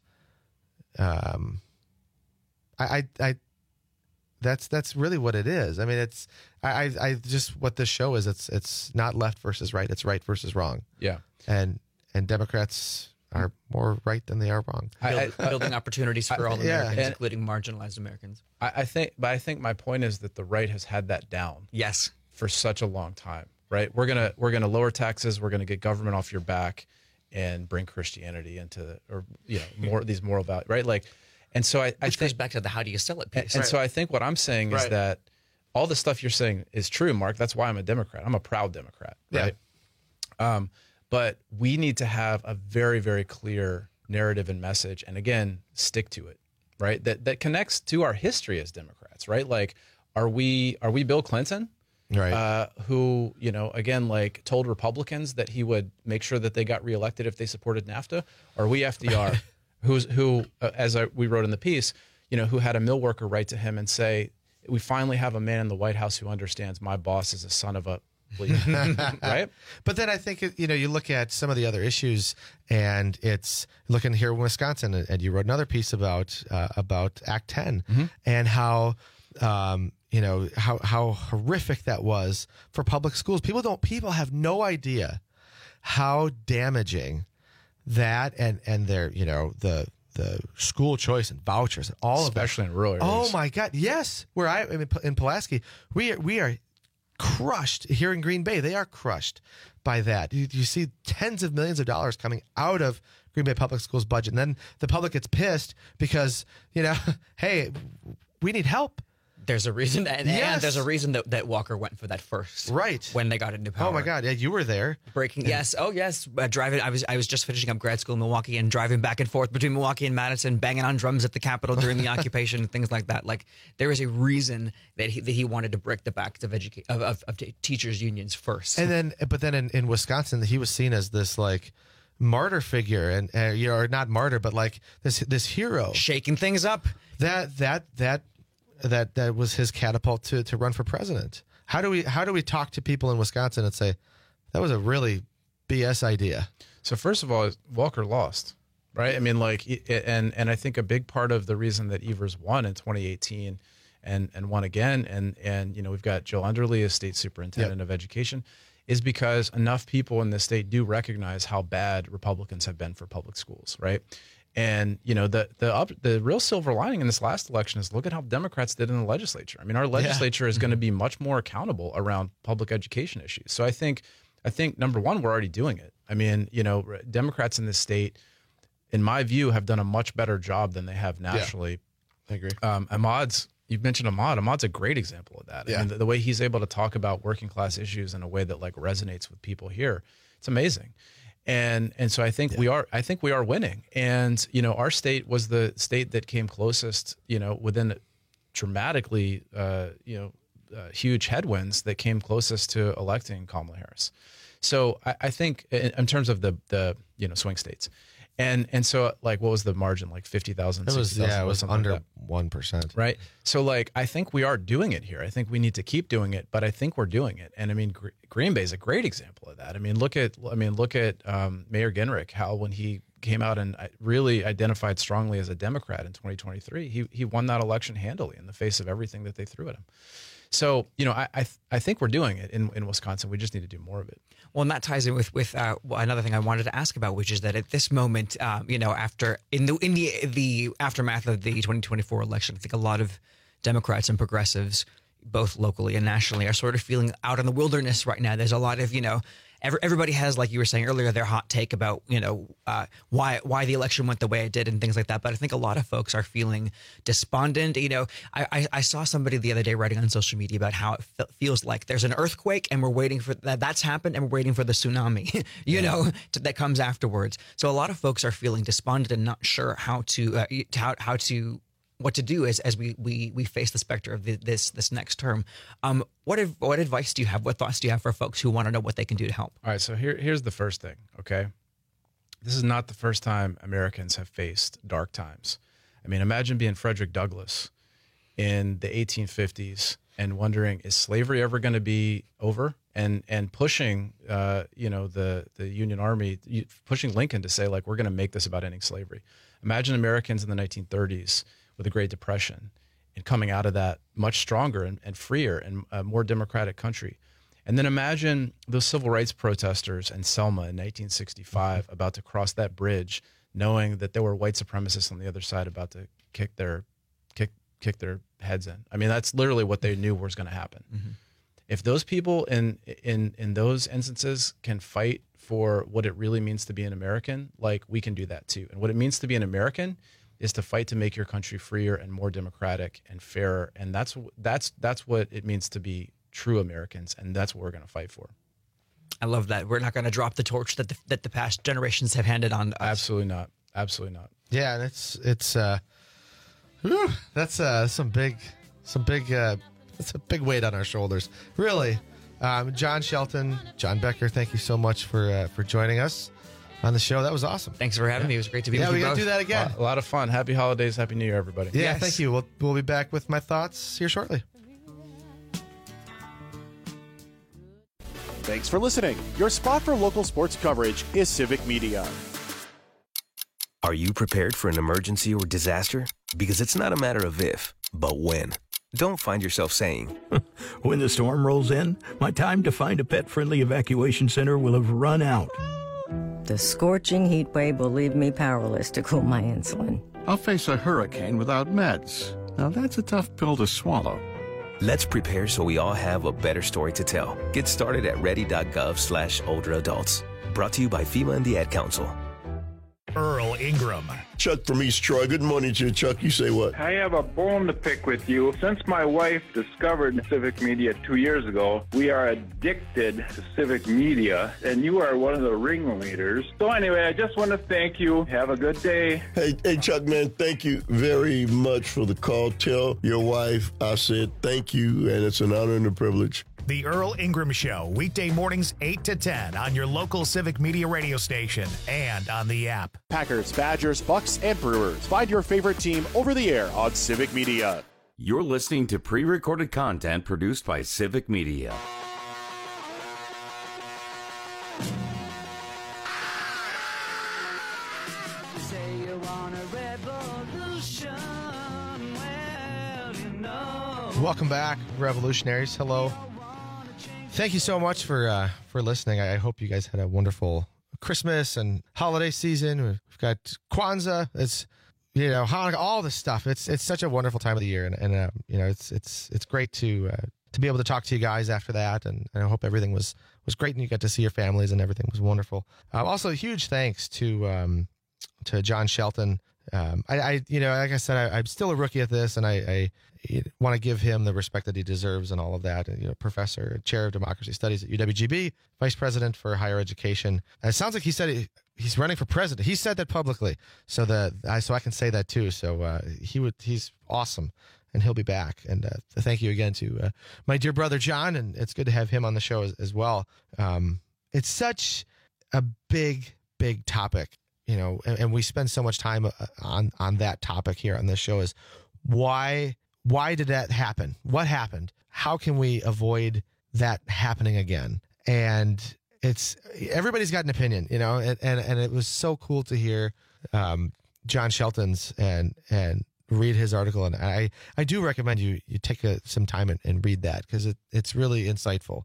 That's really what it is. I mean, I just what this show is. It's not left versus right. It's right versus wrong. Yeah. And Democrats are more right than they are wrong. Building opportunities for all Americans, including marginalized Americans. I think my point is that the right has had that down. Yes. For such a long time, right? We're gonna lower taxes. We're gonna get government off your back, and bring Christianity into, or more these moral values, right? Like, and so I Which think, goes back to the how do you sell it piece. and so I think what I'm saying is that all the stuff you're saying is true, Mark. That's why I'm a Democrat. I'm a proud Democrat, right? But we need to have a very, very clear narrative and message, and again, stick to it, right? That connects to our history as Democrats, right? Like, are we Bill Clinton, right? Who, again, like told Republicans that he would make sure that they got reelected if they supported NAFTA? Or are we FDR, who, as we wrote in the piece, who had a mill worker write to him and say, we finally have a man in the White House who understands my boss is a son of a right? But then I think, you look at some of the other issues, and it's looking here in Wisconsin, and you wrote another piece about Act 10 and how, how horrific that was for public schools. People have no idea how damaging that and their, the school choice and vouchers and all of that. Especially in rural areas. Oh my God. Yes. In Pulaski, we are crushed here in Green Bay. They are crushed by that. You see tens of millions of dollars coming out of Green Bay Public Schools budget. And then the public gets pissed because, hey, we need help. There's a reason, and there's a reason that Walker went for that first, right? When they got into power. Oh my God, yeah, you were there. Breaking, yes, driving. I was just finishing up grad school in Milwaukee and driving back and forth between Milwaukee and Madison, banging on drums at the Capitol during the occupation and things like that. Like, there is a reason that he wanted to break the backs of teachers unions first. And then, in Wisconsin, he was seen as this like martyr figure, and or not martyr, but like this hero, shaking things up. That was his catapult to run for president. How do we talk to people in Wisconsin and say that was a really BS idea? So first of all, Walker lost, right? I mean, like, and I think a big part of the reason that Evers won in 2018 and won again, and we've got Joe Underly as state superintendent of education, is because enough people in the state do recognize how bad Republicans have been for public schools, right? And the real silver lining in this last election is look at how Democrats did in the legislature. I mean, our legislature is going to be much more accountable around public education issues. So I think number one, we're already doing it. I mean, Democrats in this state, in my view, have done a much better job than they have nationally. I agree. You've mentioned Ahmad. Ahmad's a great example of that. I mean, the way he's able to talk about working class issues in a way that like resonates with people here, it's amazing. And so I think we are winning. And, our state was the state that came closest, within dramatically, huge headwinds that came closest to electing Kamala Harris. So I think in terms of the swing states. And so like, what was the margin? Like 50,000? It was under 1%. Right. So like, I think we are doing it here. I think we need to keep doing it, but I think we're doing it. And I mean, Green Bay is a great example of that. I mean, look at Mayor Gingrich, how when he came out and really identified strongly as a Democrat in 2023, he won that election handily in the face of everything that they threw at him. So, I think we're doing it in Wisconsin. We just need to do more of it. Well, and that ties in with another thing I wanted to ask about, which is that at this moment, after in the aftermath of the 2024 election, I think a lot of Democrats and progressives, both locally and nationally, are sort of feeling out in the wilderness right now. There's a lot of everybody has, like you were saying earlier, their hot take about why the election went the way it did and things like that. But I think a lot of folks are feeling despondent. I saw somebody the other day writing on social media about how it feels like there's an earthquake and we're waiting for that's happened and we're waiting for the tsunami, that comes afterwards. So a lot of folks are feeling despondent and not sure what to do as we face the specter of this next term. What advice do you have? What thoughts do you have for folks who want to know what they can do to help? All right, so here's the first thing, okay? This is not the first time Americans have faced dark times. I mean, imagine being Frederick Douglass in the 1850s and wondering, is slavery ever going to be over? And pushing, the Union Army, pushing Lincoln to say, like, we're going to make this about ending slavery. Imagine Americans in the 1930s with the Great Depression and coming out of that much stronger and freer and a more democratic country. And then imagine those civil rights protesters in Selma in 1965 about to cross that bridge, knowing that there were white supremacists on the other side about to kick their heads in. I mean, that's literally what they knew was going to happen. Mm-hmm. If those people in those instances can fight for what it really means to be an American, like, we can do that too. And what it means to be an American is to fight to make your country freer and more democratic and fairer. And that's what it means to be true Americans, and that's what we're going to fight for. I love that. We're not going to drop the torch that the past generations have handed on to us. Absolutely not. Absolutely not. Yeah, and it's that's some big it's a big weight on our shoulders, really. John Shelton, John Becker, thank you so much for joining us on the show. That was awesome. Thanks for having me. It was great to be with you. Yeah, we got to do that again. A lot of fun. Happy holidays. Happy New Year, everybody. Yeah, Yes. Thank you. We'll be back with my thoughts here shortly. Thanks for listening. Your spot for local sports coverage is Civic Media. Are you prepared for an emergency or disaster? Because it's not a matter of if, but when. Don't find yourself saying, when the storm rolls in, my time to find a pet-friendly evacuation center will have run out. The scorching heat wave will leave me powerless to cool my insulin. I'll face a hurricane without meds. Now that's a tough pill to swallow. Let's prepare so we all have a better story to tell. Get started at ready.gov/older adults. Brought to you by FEMA and the Ad Council. Earl Ingram. Chuck from East Troy. Good morning to you, Chuck. You say what? I have a bone to pick with you. Since my wife discovered Civic Media 2 years ago, we are addicted to Civic Media, and you are one of the ringleaders. So anyway, I just want to thank you. Have a good day. Hey, Chuck, man, thank you very much for the call. Tell your wife I said thank you, and it's an honor and a privilege. The Earl Ingram Show, weekday mornings 8 to 10 on your local Civic Media radio station and on the app. Packers, Badgers, Bucks, and Brewers. Find your favorite team over the air on Civic Media. You're listening to pre-recorded content produced by Civic Media. Welcome back, Revolutionaries. Hello. Thank you so much for listening. I hope you guys had a wonderful Christmas and holiday season. We've got Kwanzaa. It's Hanukkah, all this stuff. It's such a wonderful time of the year, and it's great to be able to talk to you guys after that. And I hope everything was great, and you got to see your families, and everything was wonderful. Also, huge thanks to John Shelton. Like I said, I'm still a rookie at this, and I want to give him the respect that he deserves and all of that. And, professor, chair of democracy studies at UWGB, vice president for higher education. And it sounds like he said he's running for president. He said that publicly, so I can say that too. So he's awesome, and he'll be back. And thank you again to my dear brother John, and it's good to have him on the show as well. It's such a big topic, and we spend so much time on that topic here on this show. Is why did that happen? What happened? How can we avoid that happening again? And everybody's got an opinion, and it was so cool to hear John Shelton's and read his article. And I do recommend you take some time and read that, because it's really insightful.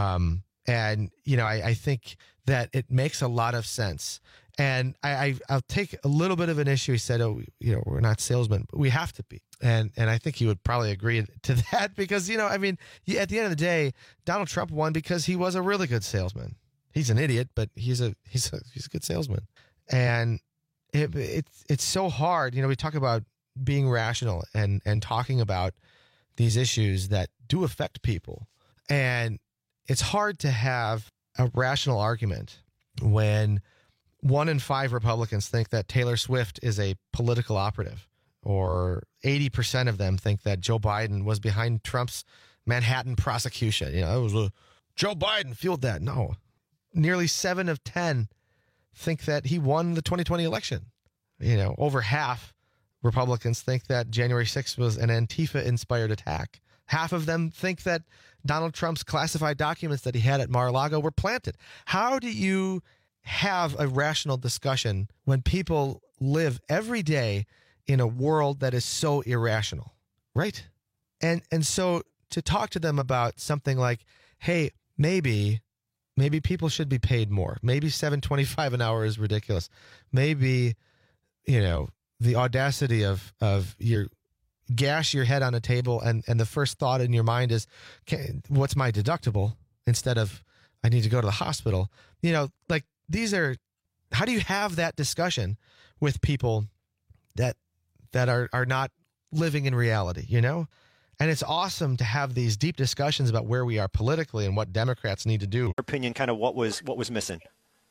I think that it makes a lot of sense. And I'll take a little bit of an issue. He said, we're not salesmen, but we have to be. And I think he would probably agree to that, because, at the end of the day, Donald Trump won because he was a really good salesman. He's an idiot, but he's a good salesman. And it's so hard. We talk about being rational and talking about these issues that do affect people. And it's hard to have a rational argument when 1 in 5 Republicans think that Taylor Swift is a political operative, or 80% of them think that Joe Biden was behind Trump's Manhattan prosecution. It was Joe Biden fueled that. No, nearly 7 of 10 think that he won the 2020 election. Over half Republicans think that January 6th was an Antifa-inspired attack. Half of them think that Donald Trump's classified documents that he had at Mar-a-Lago were planted. How do you have a rational discussion when people live every day in a world that is so irrational, right? And so to talk to them about something like, hey, maybe people should be paid more. Maybe $7.25 an hour is ridiculous. Maybe, the audacity of your gash your head on a table and the first thought in your mind is, what's my deductible, instead of I need to go to the hospital. Like how do you have that discussion with people that are not living in reality, And it's awesome to have these deep discussions about where we are politically and what Democrats need to do. Your opinion, kind of what was missing?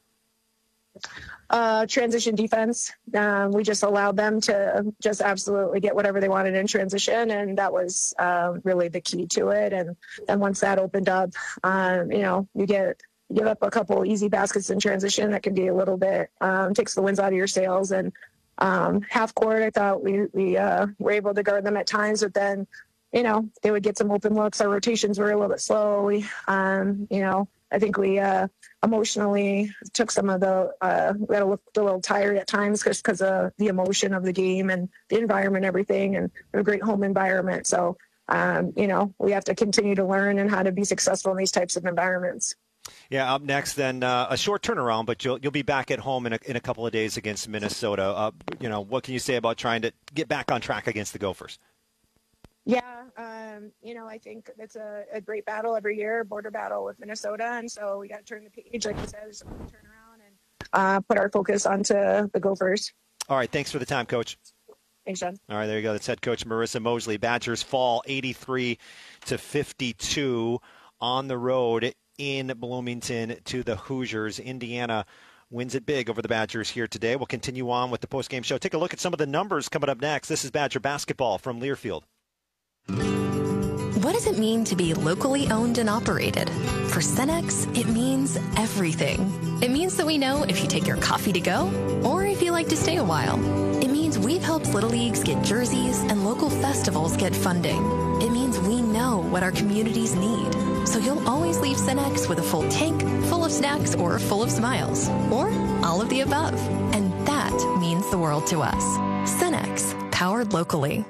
Transition defense. We just allowed them to just absolutely get whatever they wanted in transition, and that was really the key to it. And once that opened up, you give up a couple easy baskets in transition. That can be a little bit takes the winds out of your sails. And half court, I thought we were able to guard them at times, but then they would get some open looks. Our rotations were a little bit slow. I think we emotionally took some of we had looked a little tired at times because of the emotion of the game and the environment, everything, and a great home environment. So, we have to continue to learn and how to be successful in these types of environments. Yeah, up next then a short turnaround, but you'll be back at home in a couple of days against Minnesota. What can you say about trying to get back on track against the Gophers? Yeah, I think it's a great battle every year, border battle with Minnesota, and so we got to turn the page, like you said, turn around and put our focus onto the Gophers. All right, thanks for the time, Coach. Thanks, John. All right, there you go. That's head coach Marissa Mosley. Badgers fall 83-52 on the road in Bloomington to the Hoosiers. Indiana wins it big over the Badgers here today. We'll continue on with the postgame show. Take a look at some of the numbers coming up next. This is Badger basketball from Learfield. What does it mean to be locally owned and operated? For Cenex, it means everything. It means that we know if you take your coffee to go or if you like to stay a while. It means we've helped Little Leagues get jerseys and local festivals get funding. It means we know what our communities need. So you'll always leave Cenex with a full tank, full of snacks, or full of smiles. Or all of the above. And that means the world to us. Cenex, powered locally.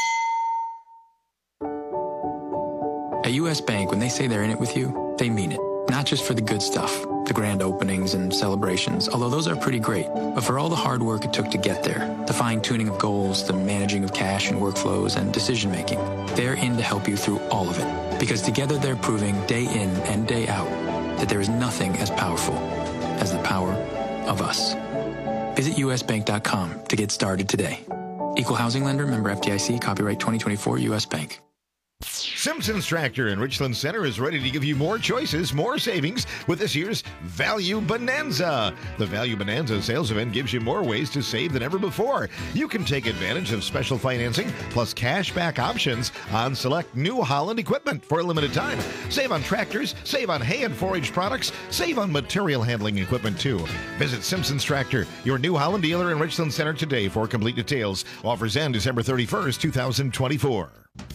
At U.S. Bank, when they say they're in it with you, they mean it. Not just for the good stuff, the grand openings and celebrations, although those are pretty great, but for all the hard work it took to get there, the fine-tuning of goals, the managing of cash and workflows, and decision-making. They're in to help you through all of it, because together they're proving day in and day out that there is nothing as powerful as the power of us. Visit usbank.com to get started today. Equal housing lender, member FDIC, copyright 2024, U.S. Bank. Simpsons Tractor in Richland Center is ready to give you more choices, more savings with this year's Value Bonanza. The Value Bonanza sales event gives you more ways to save than ever before. You can take advantage of special financing plus cash back options on select New Holland equipment for a limited time. Save on tractors, save on hay and forage products, save on material handling equipment too. Visit Simpsons Tractor, your New Holland dealer in Richland Center today for complete details. Offers end December 31st, 2024.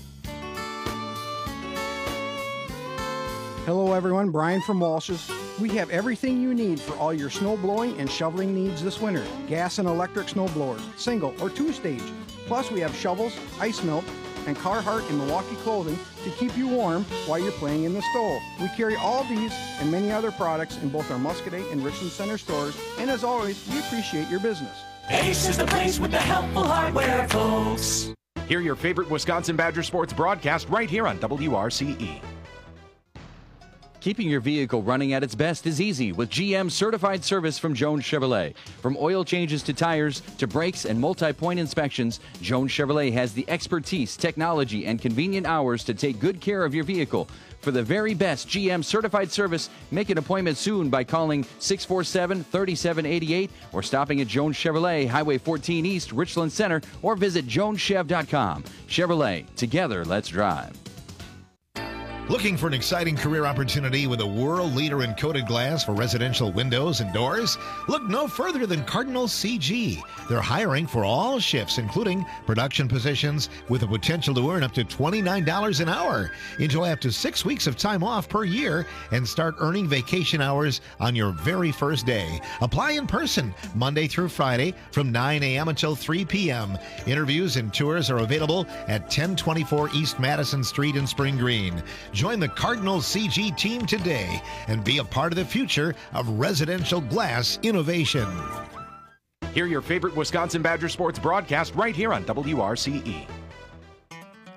Hello everyone, Brian from Walsh's. We have everything you need for all your snow blowing and shoveling needs this winter. Gas and electric snow blowers, single or two-stage. Plus we have shovels, ice melt, and Carhartt and Milwaukee clothing to keep you warm while you're playing in the snow. We carry all these and many other products in both our Muscoda and Richland Center stores, and as always, we appreciate your business. Ace is the place with the helpful hardware, folks. Hear your favorite Wisconsin Badger sports broadcast right here on WRCE. Keeping your vehicle running at its best is easy with GM certified service from Jones Chevrolet. From oil changes to tires to brakes and multi-point inspections, Jones Chevrolet has the expertise, technology, and convenient hours to take good care of your vehicle. For the very best GM certified service, make an appointment soon by calling 647-3788 or stopping at Jones Chevrolet, Highway 14 East, Richland Center, or visit joneschev.com. Chevrolet, together, let's drive. Looking for an exciting career opportunity with a world leader in coated glass for residential windows and doors? Look no further than Cardinal CG. They're hiring for all shifts, including production positions, with the potential to earn up to $29 an hour. Enjoy up to 6 weeks of time off per year and start earning vacation hours on your very first day. Apply in person Monday through Friday from 9 a.m. until 3 p.m. Interviews and tours are available at 1024 East Madison Street in Spring Green. Join the Cardinal CG team today and be a part of the future of residential glass innovation. Hear your favorite Wisconsin Badger sports broadcast right here on WRCE.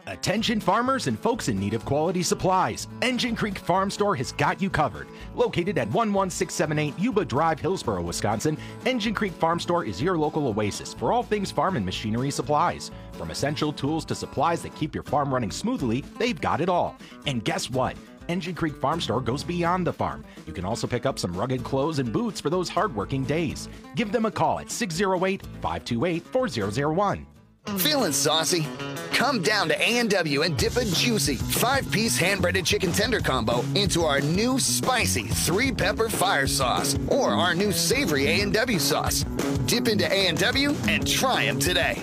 Attention farmers and folks in need of quality supplies. Engine Creek Farm Store has got you covered. Located at 11678 Yuba Drive, Hillsboro, Wisconsin, Engine Creek Farm Store is your local oasis for all things farm and machinery supplies. From essential tools to supplies that keep your farm running smoothly, they've got it all. And guess what? Engine Creek Farm Store goes beyond the farm. You can also pick up some rugged clothes and boots for those hard-working days. Give them a call at 608-528-4001. Feeling saucy? Come down to A&W and dip a juicy 5-piece hand-breaded chicken tender combo into our new spicy 3-pepper fire sauce or our new savory A&W sauce. Dip into A&W and try them today.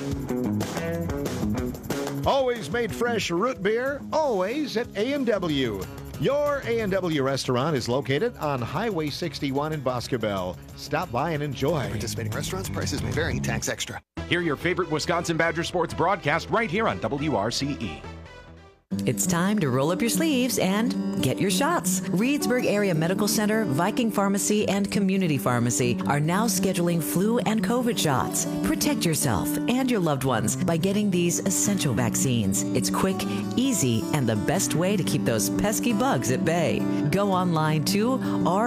Always made fresh root beer, always at A&W. Your A&W restaurant is located on Highway 61 in Boscobel. Stop by and enjoy. Participating restaurants, prices may vary, tax extra. Hear your favorite Wisconsin Badger sports broadcast right here on WRCE. It's time to roll up your sleeves and get your shots. Reedsburg Area Medical Center, Viking Pharmacy, and Community Pharmacy are now scheduling flu and COVID shots. Protect yourself and your loved ones by getting these essential vaccines. It's quick, easy, and the best way to keep those pesky bugs at bay. Go online to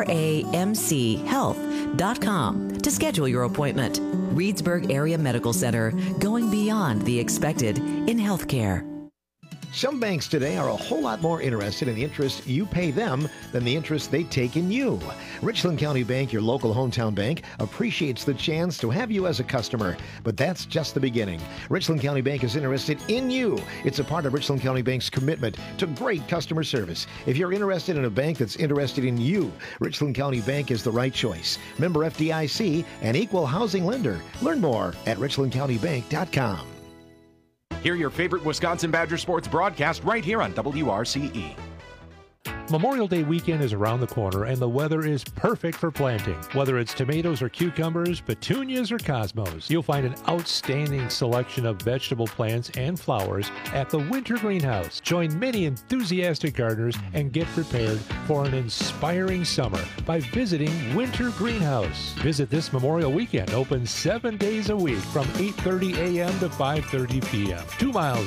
ramchealth.com to schedule your appointment. Reedsburg Area Medical Center, going beyond the expected in healthcare. Some banks today are a whole lot more interested in the interest you pay them than the interest they take in you. Richland County Bank, your local hometown bank, appreciates the chance to have you as a customer, but that's just the beginning. Richland County Bank is interested in you. It's a part of Richland County Bank's commitment to great customer service. If you're interested in a bank that's interested in you, Richland County Bank is the right choice. Member FDIC, an equal housing lender. Learn more at richlandcountybank.com. Hear your favorite Wisconsin Badger sports broadcast right here on WRCE. Memorial Day weekend is around the corner and the weather is perfect for planting. Whether it's tomatoes or cucumbers, petunias or cosmos, you'll find an outstanding selection of vegetable plants and flowers at the Winter Greenhouse. Join many enthusiastic gardeners and get prepared for an inspiring summer by visiting Winter Greenhouse. Visit this Memorial weekend, open 7 days a week from 8:30 a.m. to 5:30 p.m. 2 miles